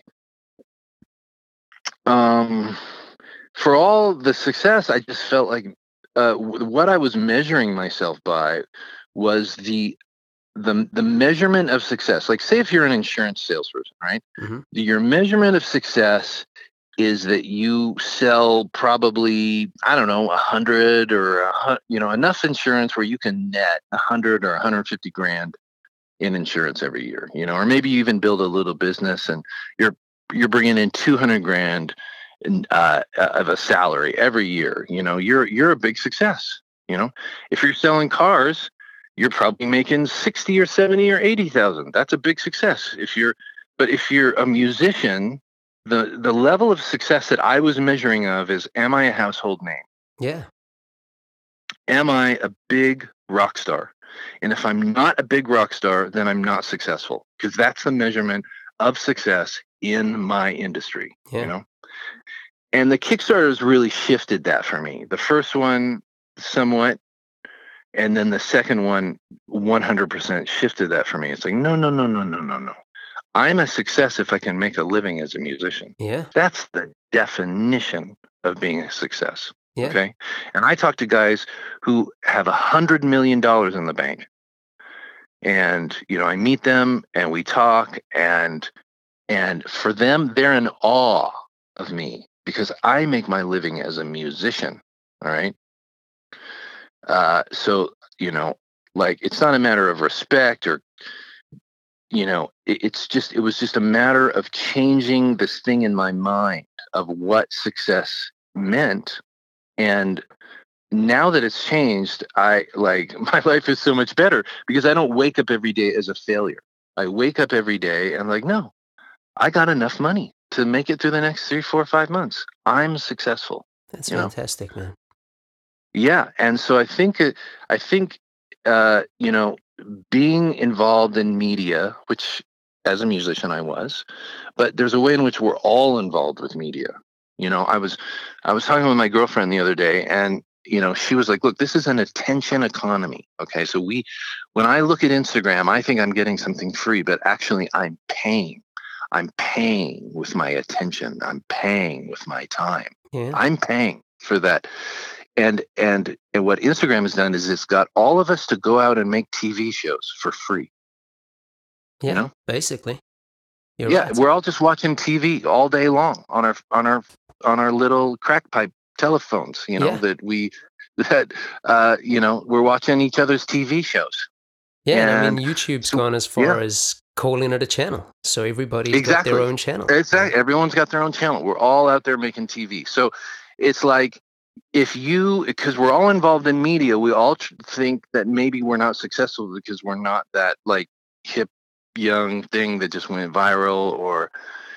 um, for all the success, I just felt like uh, w- what I was measuring myself by was the the the measurement of success. Like, say if you're an insurance salesperson, right? Mm-hmm. Your measurement of success is that you sell probably, I don't know, a hundred or a hun- you know, enough insurance where you can net a hundred or a hundred fifty grand in insurance every year, you know, or maybe you even build a little business and you're you're bringing in two hundred grand in, uh, of a salary every year. You know, you're you're a big success. You know, if you're selling cars, you're probably making sixty or seventy or eighty thousand. That's a big success. If you're, but if you're a musician, the the level of success that I was measuring of is, am I a household name? Yeah. Am I a big rock star? And if I'm not a big rock star, then I'm not successful, because that's the measurement of success in my industry, Yeah. you know? And the Kickstarters really shifted that for me. The first one somewhat, and then the second one one hundred percent shifted that for me. It's like, no, no, no, no, no, no, no. I'm a success if I can make a living as a musician. Yeah. That's the definition of being a success. Yeah. Okay. And I talk to guys who have a hundred million dollars in the bank. And, you know, I meet them and we talk, and and for them, they're in awe of me because I make my living as a musician. All right. Uh, so, you know, like, it's not a matter of respect or, you know, it, it's just, it was just a matter of changing this thing in my mind of what success meant. And now that it's changed, I like, my life is so much better because I don't wake up every day as a failure. I wake up every day and like, no, I got enough money to make it through the next three, four, five months. I'm successful. That's you know? fantastic, man. Yeah. And so I think, it- I think, uh, you know, being involved in media, which as a musician I was, but there's a way in which we're all involved with media. You know, I was, I was talking with my girlfriend the other day, and you know, she was like, look, this is an attention economy. Okay. So we, when I look at Instagram, I think I'm getting something free, but actually I'm paying. I'm paying with my attention. I'm paying with my time. Yeah. I'm paying for that. And, and, and what Instagram has done is it's got all of us to go out and make T V shows for free. Yeah. You know? Basically. You're Yeah. right. We're all just watching T V all day long on our, on our, on our little crack pipe telephones, you know, Yeah. that we, that, uh, you know, we're watching each other's T V shows. Yeah. And, I And mean, YouTube's so- gone as far yeah. as calling it a channel. So everybody's Exactly. got their own channel. Exactly. Everyone's got their own channel. We're all out there making T V. So it's like, if you, because we're all involved in media, we all tr- think that maybe we're not successful because we're not that like hip young thing that just went viral, or,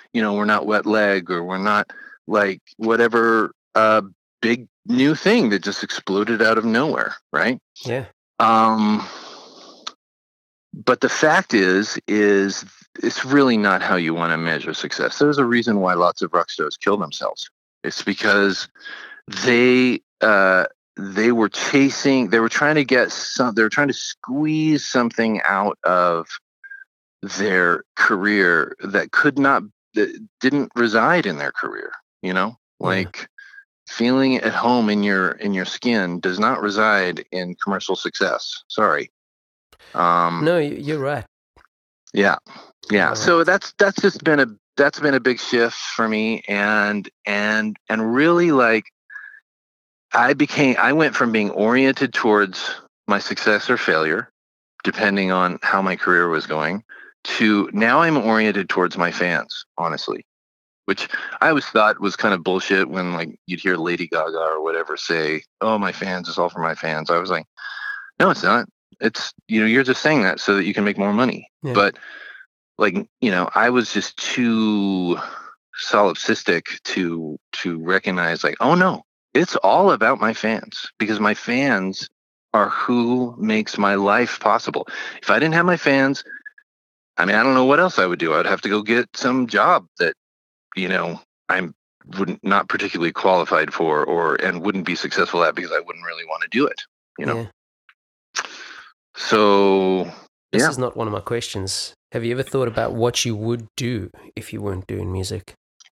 you know, we're not Wet Leg, or we're not like whatever uh, big new thing that just exploded out of nowhere, right? Yeah. Um, but the fact is, is it's really not how you want to measure success. There's a reason why lots of rock stars kill themselves. It's because they uh, they were chasing, they were trying to get some, they were trying to squeeze something out of their career that could not, that didn't reside in their career. You know, like yeah. feeling at home in your in your skin does not reside in commercial success. Sorry. Um, no, you're right. Yeah, yeah. So that's that's just been a that's been a big shift for me, and and and really like I became I went from being oriented towards my success or failure, depending on how my career was going, to now I'm oriented towards my fans, honestly, which I always thought was kind of bullshit when like you'd hear Lady Gaga or whatever say, "Oh, my fans, it's all for my fans." I was like, no, it's not. It's, you know, you're just saying that so that you can make more money. Yeah. But like, you know, I was just too solipsistic to to recognize like, oh no, it's all about my fans, because my fans are who makes my life possible. If I didn't have my fans, I mean, I don't know what else I would do. I'd have to go get some job that, you know, I'm wouldn't not particularly qualified for, or and wouldn't be successful at, because I wouldn't really want to do it, you know. Yeah. So this yeah. is not one of my questions. Have you ever thought about what you would do if you weren't doing music?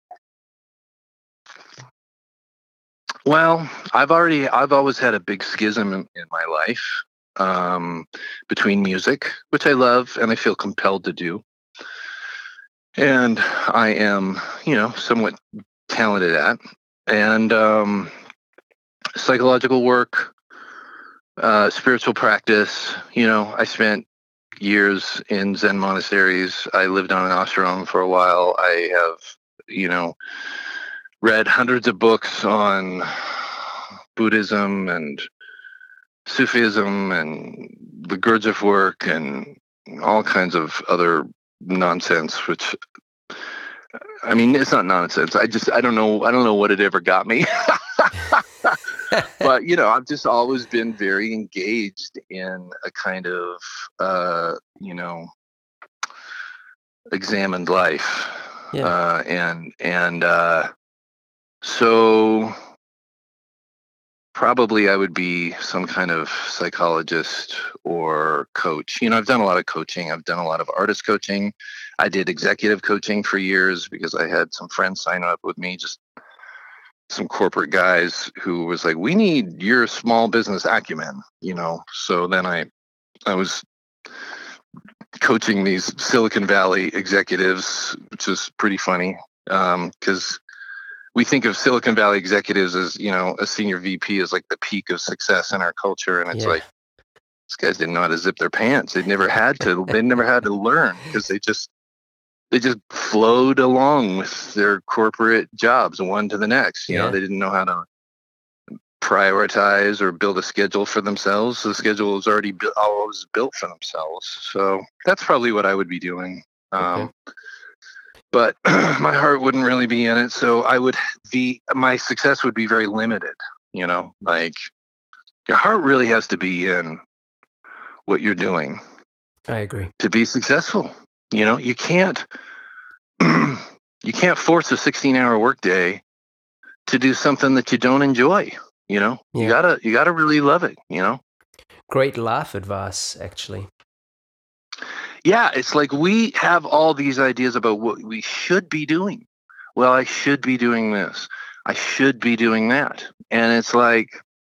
Well, I've already, I've always had a big schism in, in my life um, between music, which I love and I feel compelled to do, and I am, you know, somewhat talented at, and um, psychological work, uh, spiritual practice. You know, I spent years in Zen monasteries. I lived on an ashram for a while. I have, you know, read hundreds of books on Buddhism and Sufism and the Gurdjieff work and all kinds of other nonsense, which, I mean, it's not nonsense. I just, I don't know. I don't know what it ever got me. But, you know, I've just always been very engaged in a kind of, uh, you know, examined life. Yeah. Uh, and, and, uh, so probably I would be some kind of psychologist or coach. You know, I've done a lot of coaching. I've done a lot of artist coaching. I did executive coaching for years because I had some friends sign up with me, just some corporate guys who was like, we need your small business acumen, you know? So then I, I was coaching these Silicon Valley executives, which is pretty funny. Um, cause we think of Silicon Valley executives as, you know, a senior V P is like the peak of success in our culture. And it's yeah. like, these guys didn't know how to zip their pants. They'd never had to, they never had to learn, because they just, they just flowed along with their corporate jobs, one to the next. You yeah. know, they didn't know how to prioritize or build a schedule for themselves. The schedule was already bu- always built for themselves. So that's probably what I would be doing. Um, okay. But my heart wouldn't really be in it. So I would be, my success would be very limited. You know, like your heart really has to be in what you're doing. I agree. To be successful. You know, you can't, you can't force a sixteen hour workday to do something that you don't enjoy. You know, yeah. you gotta, you gotta really love it, you know? Great life advice, actually. Yeah, it's like we have all these ideas about what we should be doing. Well, I should be doing this. I should be doing that. And it's like,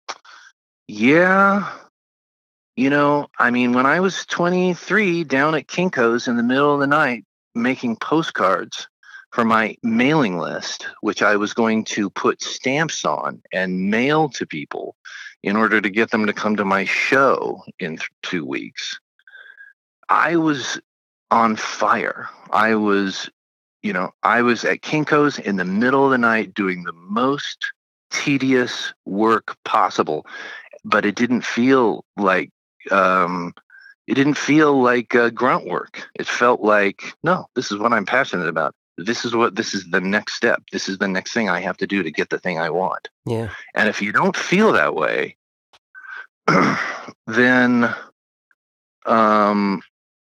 yeah, you know, I mean, when I was twenty-three down at Kinko's in the middle of the night making postcards for my mailing list, which I was going to put stamps on and mail to people in order to get them to come to my show in th- two weeks. I was on fire. I was, you know, I was at Kinko's in the middle of the night doing the most tedious work possible, but it didn't feel like, um, it didn't feel like uh, grunt work. It felt like, no, this is what I'm passionate about. this is what, this is the next step. This is the next thing I have to do to get the thing I want. Yeah. And if you don't feel that way, then um,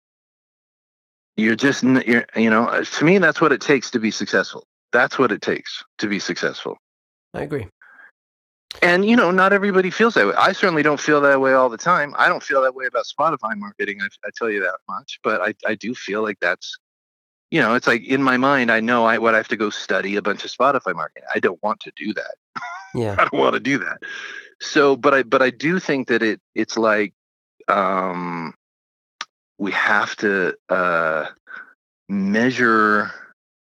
you're just, you're, you know, to me, that's what it takes to be successful. That's what it takes to be successful. I agree. And, you know, not everybody feels that way. I certainly don't feel that way all the time. I don't feel that way about Spotify marketing. I, I tell you that much. But I, I do feel like that's, you know, it's like in my mind, I know I what I have to go study a bunch of Spotify marketing. I don't want to do that. Yeah. I don't want to do that. So, but I, but I do think that it, it's like, um, we have to uh, measure.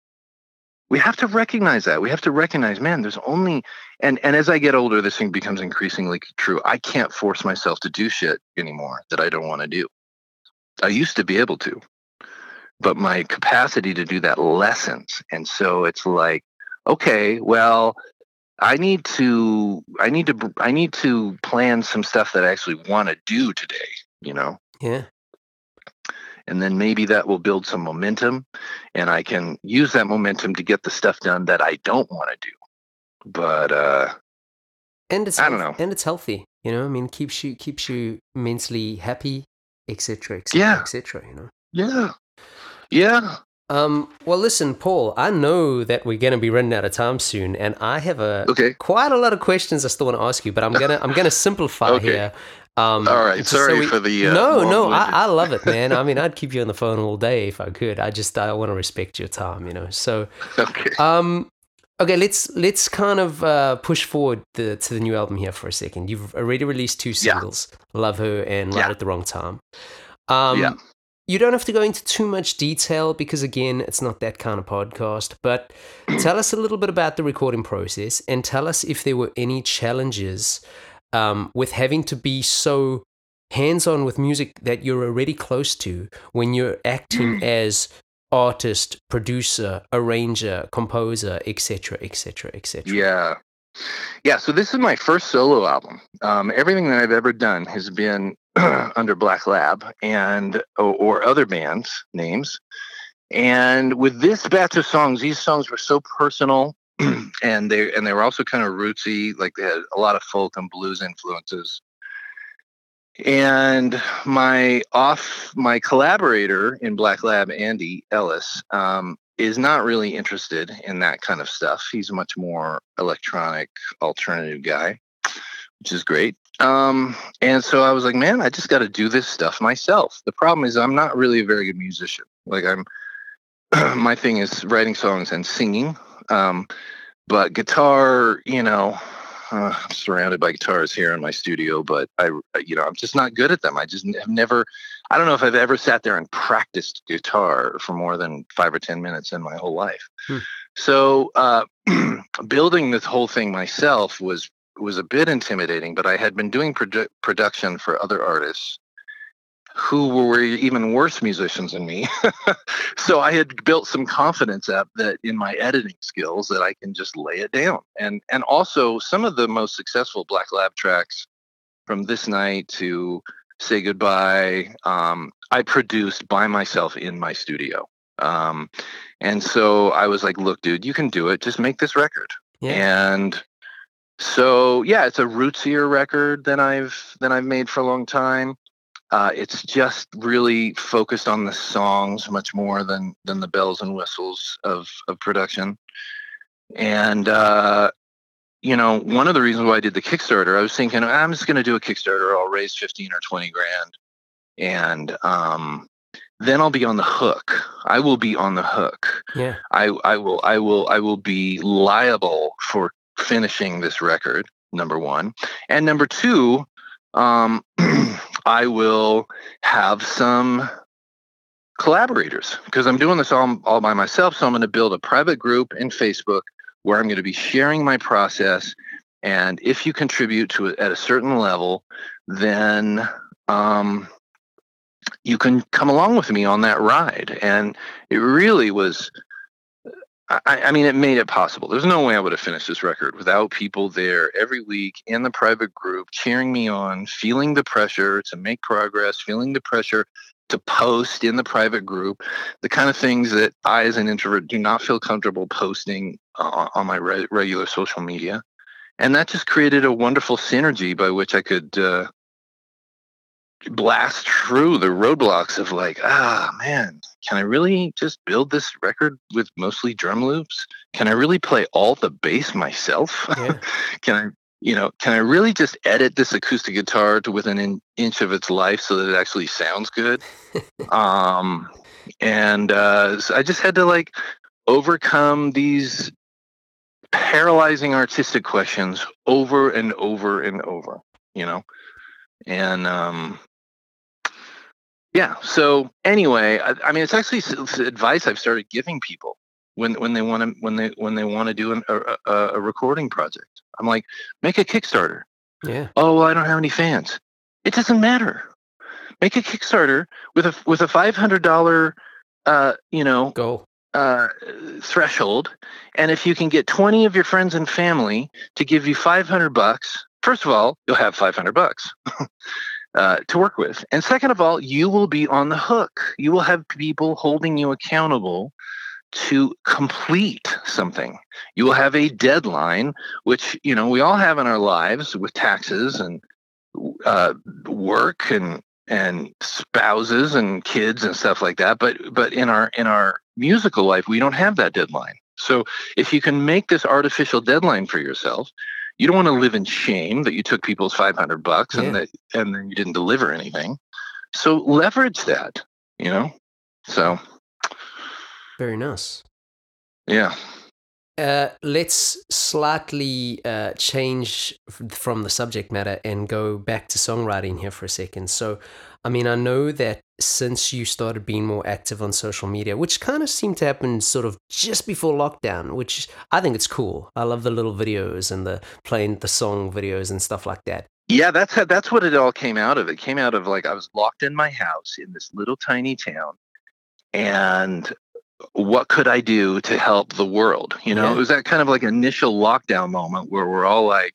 We have to recognize that. We have to recognize, man, there's only, and, and as I get older, this thing becomes increasingly true. I can't force myself to do shit anymore that I don't want to do. I used to be able to, but my capacity to do that lessens. And so it's like, okay, well, I need to, I need to, I need to plan some stuff that I actually want to do today, you know? Yeah. And then maybe that will build some momentum, and I can use that momentum to get the stuff done that I don't want to do. But uh, and it's I don't know. And it's healthy, you know. I mean, keeps you keeps you mentally happy, et cetera, et cetera, yeah, et cetera. You know. Yeah. Yeah. Um. Well, listen, Paul. I know that we're going to be running out of time soon, and I have a okay. quite a lot of questions I still want to ask you. But I'm gonna I'm gonna simplify okay. here. Um, all right. Sorry so we, for the uh, no, no. I, I love it, man. I mean, I'd keep you on the phone all day if I could. I just I want to respect your time, you know. So, okay. Um, okay. Let's let's kind of uh, push forward the, to the new album here for a second. You've already released two singles, yeah. "Love Her" and "Right yeah. at the Wrong Time." Um, yeah. You don't have to go into too much detail because, again, it's not that kind of podcast. But tell us a little bit about the recording process, and tell us if there were any challenges um, with having to be so hands-on with music that you're already close to when you're acting as artist, producer, arranger, composer, et cetera, et cetera, et cetera. Yeah. Yeah, so this is my first solo album. Um, everything that I've ever done has been under Black Lab and or, or other bands' names. And with this batch of songs, these songs were so personal, and they and they were also kind of rootsy, like they had a lot of folk and blues influences. And my off my collaborator in Black Lab, Andy Ellis, um, is not really interested in that kind of stuff. He's a much more electronic alternative guy, which is great. Um, and so I was like, man, I just got to do this stuff myself. The problem is I'm not really a very good musician. Like I'm, my thing is writing songs and singing. Um, but guitar, you know, uh, I'm surrounded by guitars here in my studio, but I, you know, I'm just not good at them. I just have never, I don't know if I've ever sat there and practiced guitar for more than five or ten minutes in my whole life. Hmm. So uh, building this whole thing myself was was a bit intimidating, but I had been doing produ- production for other artists who were even worse musicians than me. So I had built some confidence up that in my editing skills that I can just lay it down. And and also some of the most successful Black Lab tracks, from This Night to Say Goodbye, um, I produced by myself in my studio. Um, and so I was like, look, dude, you can do it. Just make this record. Yeah. And so, yeah, it's a rootsier record than I've than I've made for a long time. Uh, it's just really focused on the songs much more than than the bells and whistles of of production. And uh, you know, one of the reasons why I did the Kickstarter, I was thinking, I'm just going to do a Kickstarter. I'll raise fifteen or twenty grand, and um, then I'll be on the hook. I will be on the hook. Yeah. I I will I will I will be liable for finishing this record, number one. And number two, um, I will have some collaborators because I'm doing this all, all by myself. So I'm going to build a private group in Facebook where I'm going to be sharing my process. And if you contribute to it at a certain level, then um, you can come along with me on that ride. And it really was I, I mean, it made it possible. There's no way I would have finished this record without people there every week in the private group cheering me on, feeling the pressure to make progress, feeling the pressure to post in the private group, the kind of things that I, as an introvert, do not feel comfortable posting uh, on my re- regular social media. And that just created a wonderful synergy by which I could uh, blast through the roadblocks of like, ah, man, can I really just build this record with mostly drum loops? Can I really play all the bass myself? Yeah. Can I, you know, can I really just edit this acoustic guitar to within an inch of its life so that it actually sounds good? um, and uh, so I just had to like overcome these paralyzing artistic questions over and over and over, you know? And, um, yeah. So anyway, I, I mean, it's actually s- s- advice I've started giving people when when they want to when they when they want to do an, a, a a recording project. I'm like, make a Kickstarter. Yeah. Oh, well, I don't have any fans. It doesn't matter. Make a Kickstarter with a with a five hundred dollar, uh, you know, Goal. uh, threshold, and if you can get twenty of your friends and family to give you five hundred bucks, first of all, you'll have five hundred bucks. Uh, to work with. And second of all, you will be on the hook. You will have people holding you accountable to complete something. You will have a deadline, which, you know, we all have in our lives with taxes and uh, work and and spouses and kids and stuff like that. But but in our in our musical life, we don't have that deadline. So if you can make this artificial deadline for yourself, you don't want to live in shame that you took people's five hundred bucks Yeah. and that and then you didn't deliver anything. So leverage that, you know? So Very nice. yeah. Uh, let's slightly uh, change f- from the subject matter and go back to songwriting here for a second. So, I mean, I know that since you started being more active on social media, which kind of seemed to happen sort of just before lockdown, which I think it's cool. I love the little videos and the playing the song videos and stuff like that. Yeah, that's how, that's what it all came out of. It came out of like I was locked in my house in this little tiny town, and what could I do to help the world? You know, Yeah. it was that kind of like initial lockdown moment where we're all like,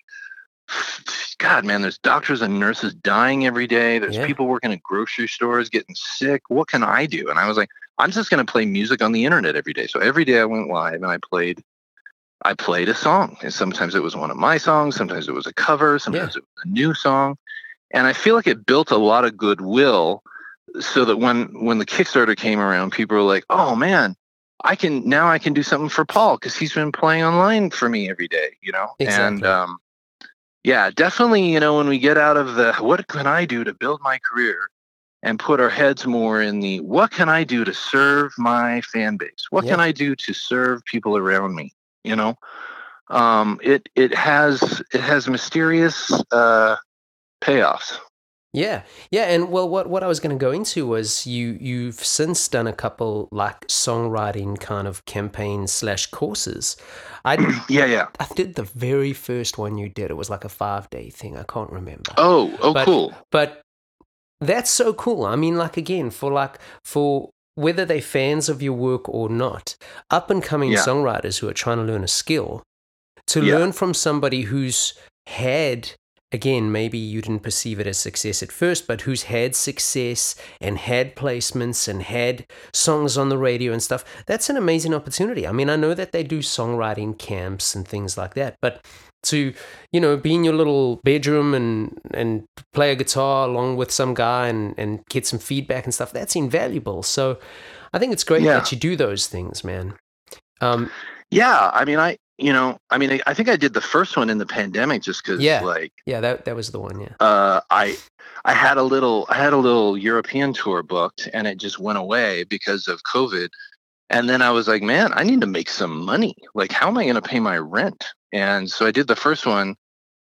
God, man, there's doctors and nurses dying every day. There's Yeah. people working at grocery stores getting sick. What can I do? And I was like, I'm just going to play music on the internet every day. So every day I went live and I played, I played a song. And sometimes it was one of my songs. Sometimes it was a cover. Sometimes Yeah. it was a new song. And I feel like it built a lot of goodwill so that when, when the Kickstarter came around, people were like, oh man, I can, now I can do something for Paul because he's been playing online for me every day, you know? Exactly. And, um, yeah, definitely, you know, when we get out of the what can I do to build my career and put our heads more in the what can I do to serve my fan base? What Yeah. can I do to serve people around me? You know, um, it it has it has mysterious uh, payoffs. Yeah, yeah, and well, what what I was going to go into was you you've since done a couple like songwriting kind of campaigns slash courses. I Yeah, yeah. I did the very first one you did. It was like a five day thing. I can't remember. Oh, oh, But cool. but that's so cool. I mean, like again, for like for whether they're fans of your work or not, up and coming Yeah. songwriters who are trying to learn a skill, to Yeah. learn from somebody who's had, again, maybe you didn't perceive it as success at first, but who's had success and had placements and had songs on the radio and stuff, that's an amazing opportunity. I mean, I know that they do songwriting camps and things like that, but to, you know, be in your little bedroom and and play a guitar along with some guy and, and get some feedback and stuff, that's invaluable. So I think it's great Yeah. that you do those things, man. Um, Yeah, I mean, I you know, I mean, I, I think I did the first one in the pandemic just because, Yeah. like, yeah, that that was the one, yeah. uh, I I had a little I had a little European tour booked, and it just went away because of COVID. And then I was like, man, I need to make some money. Like, how am I going to pay my rent? And so I did the first one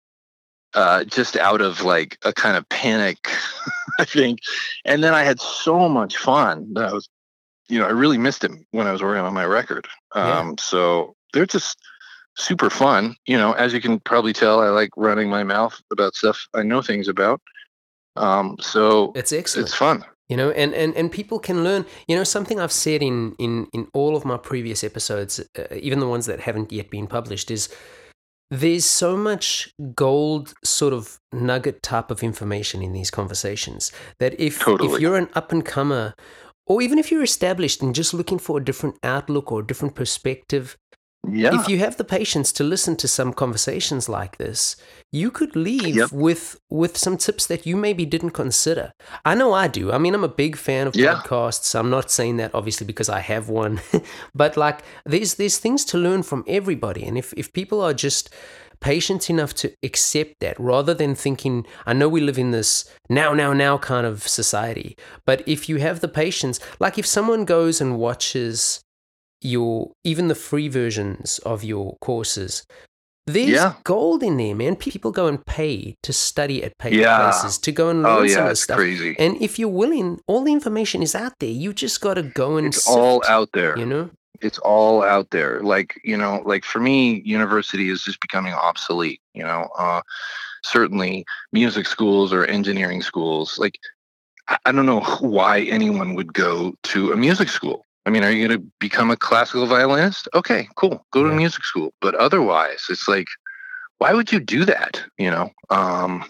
uh, just out of like a kind of panic, I think. And then I had so much fun that I was, you know, I really missed him when I was working on my record. Yeah. Um, so they're just super fun. You know, as you can probably tell, I like running my mouth about stuff I know things about. Um, so It's excellent. it's fun. You know, and, and, and people can learn, you know, something I've said in, in, in all of my previous episodes, uh, even the ones that haven't yet been published, is there's so much gold sort of nugget type of information in these conversations that if Totally. if you're an up and comer, or even if you're established and just looking for a different outlook or a different perspective, Yeah. if you have the patience to listen to some conversations like this, you could leave Yep. with with some tips that you maybe didn't consider. I know I do. I mean, I'm a big fan of Yeah. podcasts. I'm not saying that obviously because I have one, but like there's there's things to learn from everybody. And if if people are just patient enough to accept that rather than thinking, I know we live in this now, now, now kind of society, but if you have the patience, like if someone goes and watches your even the free versions of your courses, there's Yeah. gold in there, man. People go and pay to study at paid Yeah. places to go and learn Oh some yeah, of this it's stuff. crazy. And if you're willing, all the information is out there. You just got to go and It's sift, all out there. you know? It's all out there. Like, you know, like for me, university is just becoming obsolete, you know. Uh, certainly music schools or engineering schools. Like, I, I don't know why anyone would go to a music school. I mean, are you going to become a classical violinist? Okay, cool. Go to Yeah. music school. But otherwise, it's like, why would you do that? You know, um,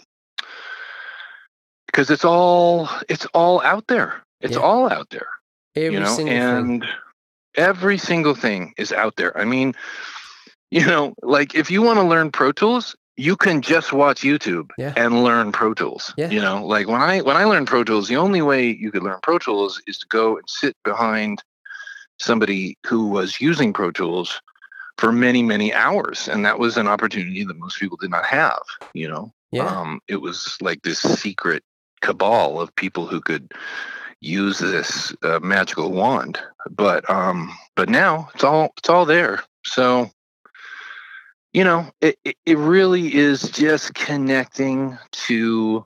because it's all it's all out there. It's Yeah. all out there. Every you know, single thing. and every single thing is out there. I mean, you know, like if you want to learn Pro Tools, you can just watch YouTube Yeah. and learn Pro Tools. Yeah. You know, like when I when I learned Pro Tools, the only way you could learn Pro Tools is to go and sit behind somebody who was using Pro Tools for many, many hours. And that was an opportunity that most people did not have, you know. Yeah. Um, it was like this secret cabal of people who could use this uh, magical wand. But um, but now it's all it's all there. So, you know, it, it, it really is just connecting to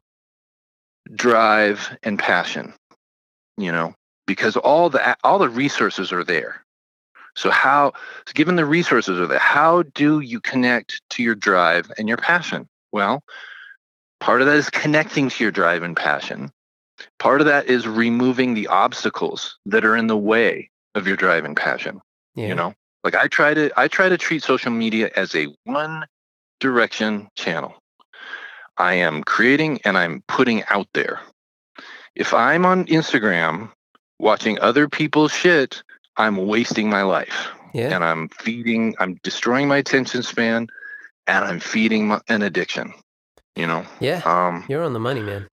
drive and passion, you know, because all the all the resources are there. So how, given the resources are there, how do you connect to your drive and your passion? Well, part of that is connecting to your drive and passion. Part of that is removing the obstacles that are in the way of your drive and passion. Yeah. You know, like I try to, I try to treat social media as a one direction channel. I am creating and I'm putting out there. If I'm on Instagram watching other people's shit, I'm wasting my life. Yeah. And I'm feeding, I'm destroying my attention span, and I'm feeding my, an addiction, you know? Yeah. Um, You're on the money, man.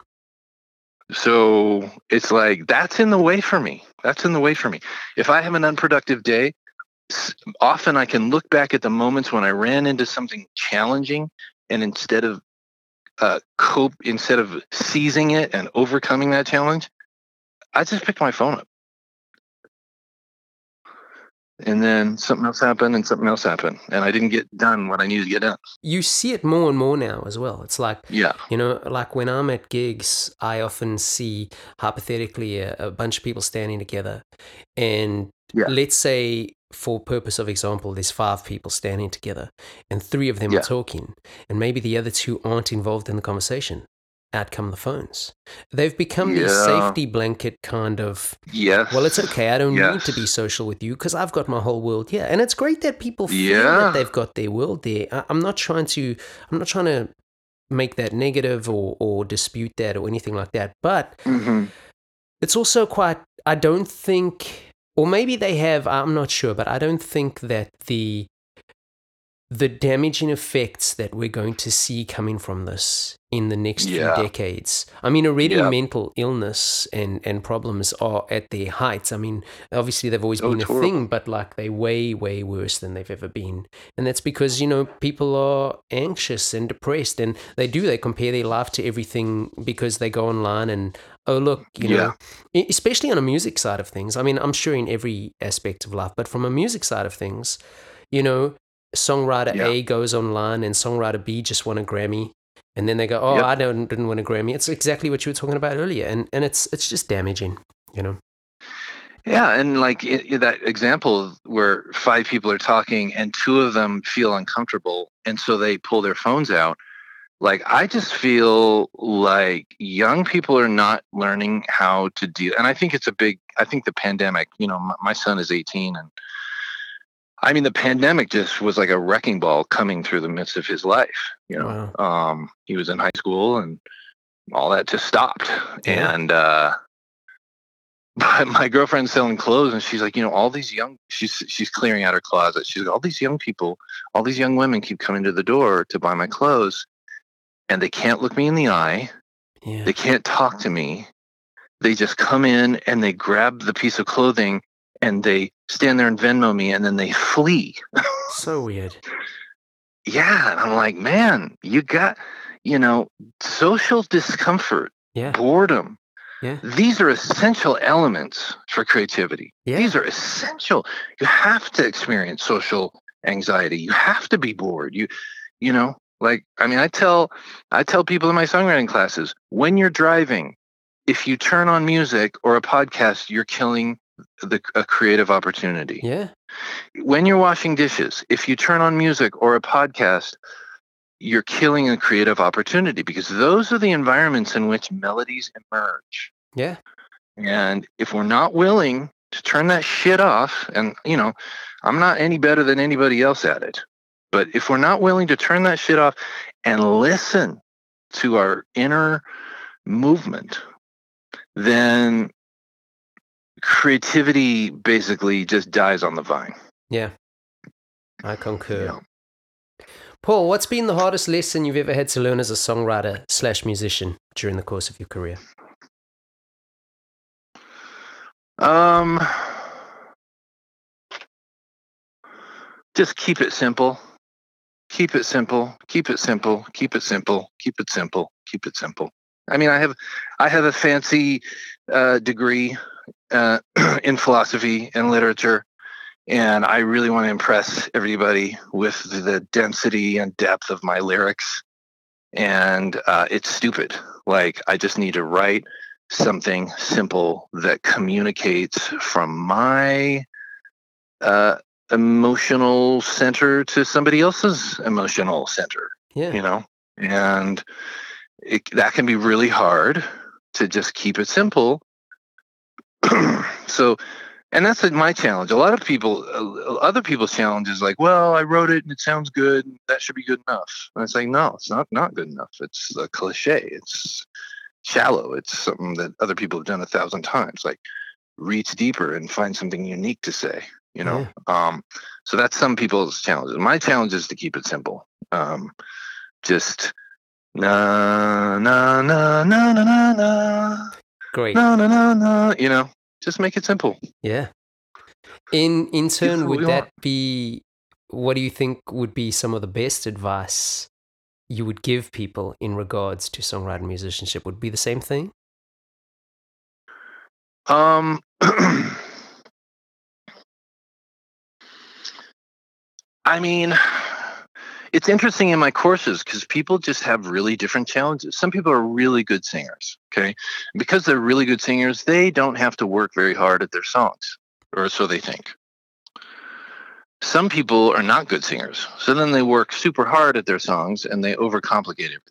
so it's like, that's in the way for me. That's in the way for me. If I have an unproductive day, s- often I can look back at the moments when I ran into something challenging, and instead of uh, cope, instead of seizing it and overcoming that challenge, I just picked my phone up. And then something else happened and something else happened. And I didn't get done what I needed to get done. You see it more and more now as well. It's like, Yeah. you know, like when I'm at gigs, I often see hypothetically a, a bunch of people standing together. And Yeah. let's say, for purpose of example, there's five people standing together and three of them Yeah. are talking. And maybe the other two aren't involved in the conversation. Out come the phones. They've become the Yeah. safety blanket kind of, Yes. well, it's okay. I don't need Yes. to be social with you because I've got my whole world here. And it's great that people feel Yeah. that they've got their world there. I, I'm not trying to, I'm not trying to make that negative or, or dispute that or anything like that. But Mhm. it's also quite, I don't think, or maybe they have, I'm not sure, but I don't think that the, the damaging effects that we're going to see coming from this in the next Yeah. few decades. I mean, already Yep. mental illness and, and problems are at their heights. I mean, obviously they've always Oh, been a it's horrible. thing, but like they're way, way worse than they've ever been. And that's because, you know, people are anxious and depressed and they do, they compare their life to everything because they go online and, oh, look, you Yeah. know, e- especially on a music side of things. I mean, I'm sure in every aspect of life, but from a music side of things, you know, songwriter Yeah. A goes online and songwriter B just won a Grammy, and then they go, "Oh, Yep. I don't didn't win a Grammy." It's exactly what you were talking about earlier, and and it's it's just damaging, you know. Yeah. And like i i- that example where five people are talking and two of them feel uncomfortable. And so they pull their phones out. Like, I just feel like young people are not learning how to deal. And I think it's a big, I think the pandemic, you know, my, my son is eighteen, and I mean, the pandemic just was like a wrecking ball coming through the midst of his life. You know, Wow. um, he was in high school and all that just stopped. Yeah. And, uh, but my girlfriend's selling clothes, and she's like, you know, all these young, she's, she's clearing out her closet. She's like, all these young people, all these young women keep coming to the door to buy my clothes, and they can't look me in the eye. Yeah. They can't talk to me. They just come in and they grab the piece of clothing and they stand there and Venmo me, and then they flee. So weird. Yeah. And I'm like, man, you got, you know, social discomfort, Yeah. boredom. Yeah. These are essential elements for creativity. Yeah. These are essential. You have to experience social anxiety. You have to be bored. You, you know, like, I mean, I tell, I tell people in my songwriting classes, when you're driving, if you turn on music or a podcast, you're killing the a creative opportunity. Yeah. When you're washing dishes, if you turn on music or a podcast, you're killing a creative opportunity, because those are the environments in which melodies emerge. Yeah. And if we're not willing to turn that shit off, and, you know, I'm not any better than anybody else at it, but if we're not willing to turn that shit off and listen to our inner movement, then creativity basically just dies on the vine. Yeah. I concur. Yeah. Paul, what's been the hardest lesson you've ever had to learn as a songwriter slash musician during the course of your career? Um, just keep it simple. Keep it simple. Keep it simple. Keep it simple. Keep it simple. Keep it simple. I mean, I have, I have a fancy uh, degree uh, in philosophy and literature, and I really want to impress everybody with the density and depth of my lyrics. And uh, it's stupid. Like, I just need to write something simple that communicates from my uh, emotional center to somebody else's emotional center. Yeah. You know, and it, that can be really hard to just keep it simple. So, and that's my challenge. A lot of people, uh, other people's challenge is like, well, I wrote it and it sounds good. That should be good enough. And it's like, no, it's not, not good enough. It's a cliche. It's shallow. It's something that other people have done a thousand times. Like, reach deeper and find something unique to say, you know? Yeah. Um, so that's some people's challenges. My challenge is to keep it simple. Um, just na, na, na, na, na, na, na. Great. Na, na, na, na, you know, just make it simple. Yeah. In in turn, would that want. be, what do you think would be some of the best advice you would give people in regards to songwriting musicianship? Would be the same thing? Um, I mean, it's interesting in my courses because people just have really different challenges. Some people are really good singers, okay? Because they're really good singers, they don't have to work very hard at their songs, or so they think. Some people are not good singers, so then they work super hard at their songs and they overcomplicate it.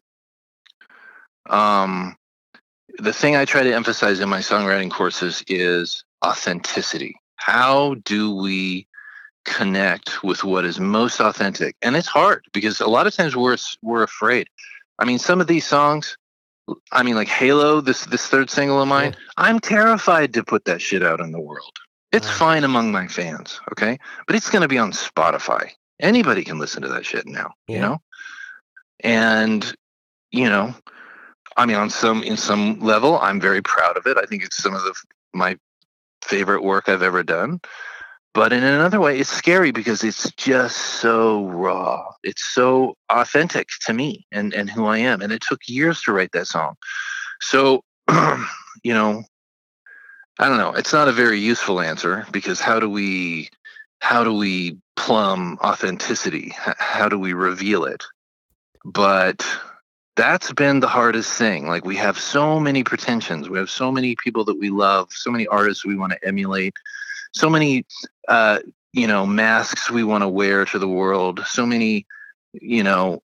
Um, the thing I try to emphasize in my songwriting courses is authenticity. How do we connect with what is most authentic? And it's hard because a lot of times we're we're afraid. I mean, some of these songs, I mean, like Halo, this this third single of mine, yeah. I'm terrified to put that shit out in the world. It's wow. fine among my fans, okay? But it's going to be on Spotify. Anybody can listen to that shit now, yeah. you know? And, you know, I mean, on some in some level, I'm very proud of it. I think it's some of the my favorite work I've ever done. But in another way, it's scary because it's just so raw. It's so authentic to me and, and who I am. And it took years to write that song. So, you know, I don't know. It's not a very useful answer because how do we how do we plumb authenticity? How do we reveal it? But that's been the hardest thing. Like, we have so many pretensions. We have so many people that we love, so many artists we want to emulate. So many, uh, you know, masks we want to wear to the world. So many, you know,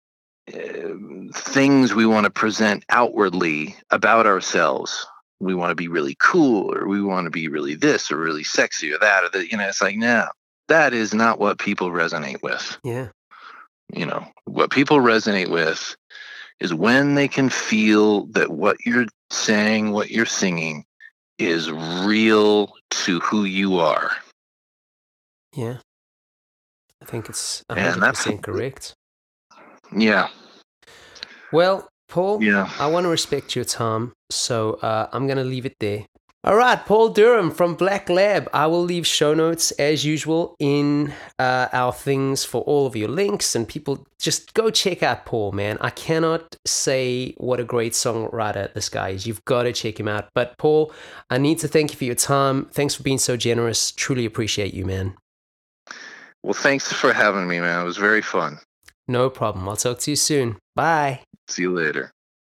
uh, things we want to present outwardly about ourselves. We want to be really cool, or we want to be really this, or really sexy, or that, or that. You know, it's like, no, that is not what people resonate with. Yeah. You know, what people resonate with is when they can feel that what you're saying, what you're singing, is real to who you are. Yeah. I think it's one hundred percent correct. Yeah. Well, Paul, yeah. I want to respect your time, so uh, I'm going to leave it there. All right, Paul Durham from Black Lab. I will leave show notes as usual in uh, our things for all of your links, and people just go check out Paul, man. I cannot say what a great songwriter this guy is. You've got to check him out. But Paul, I need to thank you for your time. Thanks for being so generous. Truly appreciate you, man. Well, thanks for having me, man. It was very fun. No problem. I'll talk to you soon. Bye. See you later.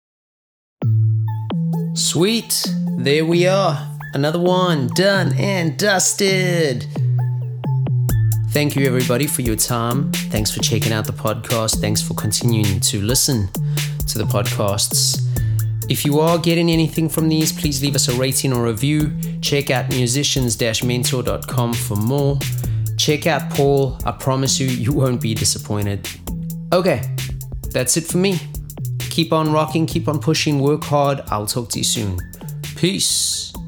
Sweet. There we are. Another one done and dusted. Thank you, everybody, for your time. Thanks for checking out the podcast. Thanks for continuing to listen to the podcasts. If you are getting anything from these, please leave us a rating or review. Check out musicians dash mentor dot com for more. Check out Paul. I promise you, you won't be disappointed. Okay, that's it for me. Keep on rocking, keep on pushing, work hard. I'll talk to you soon. Peace.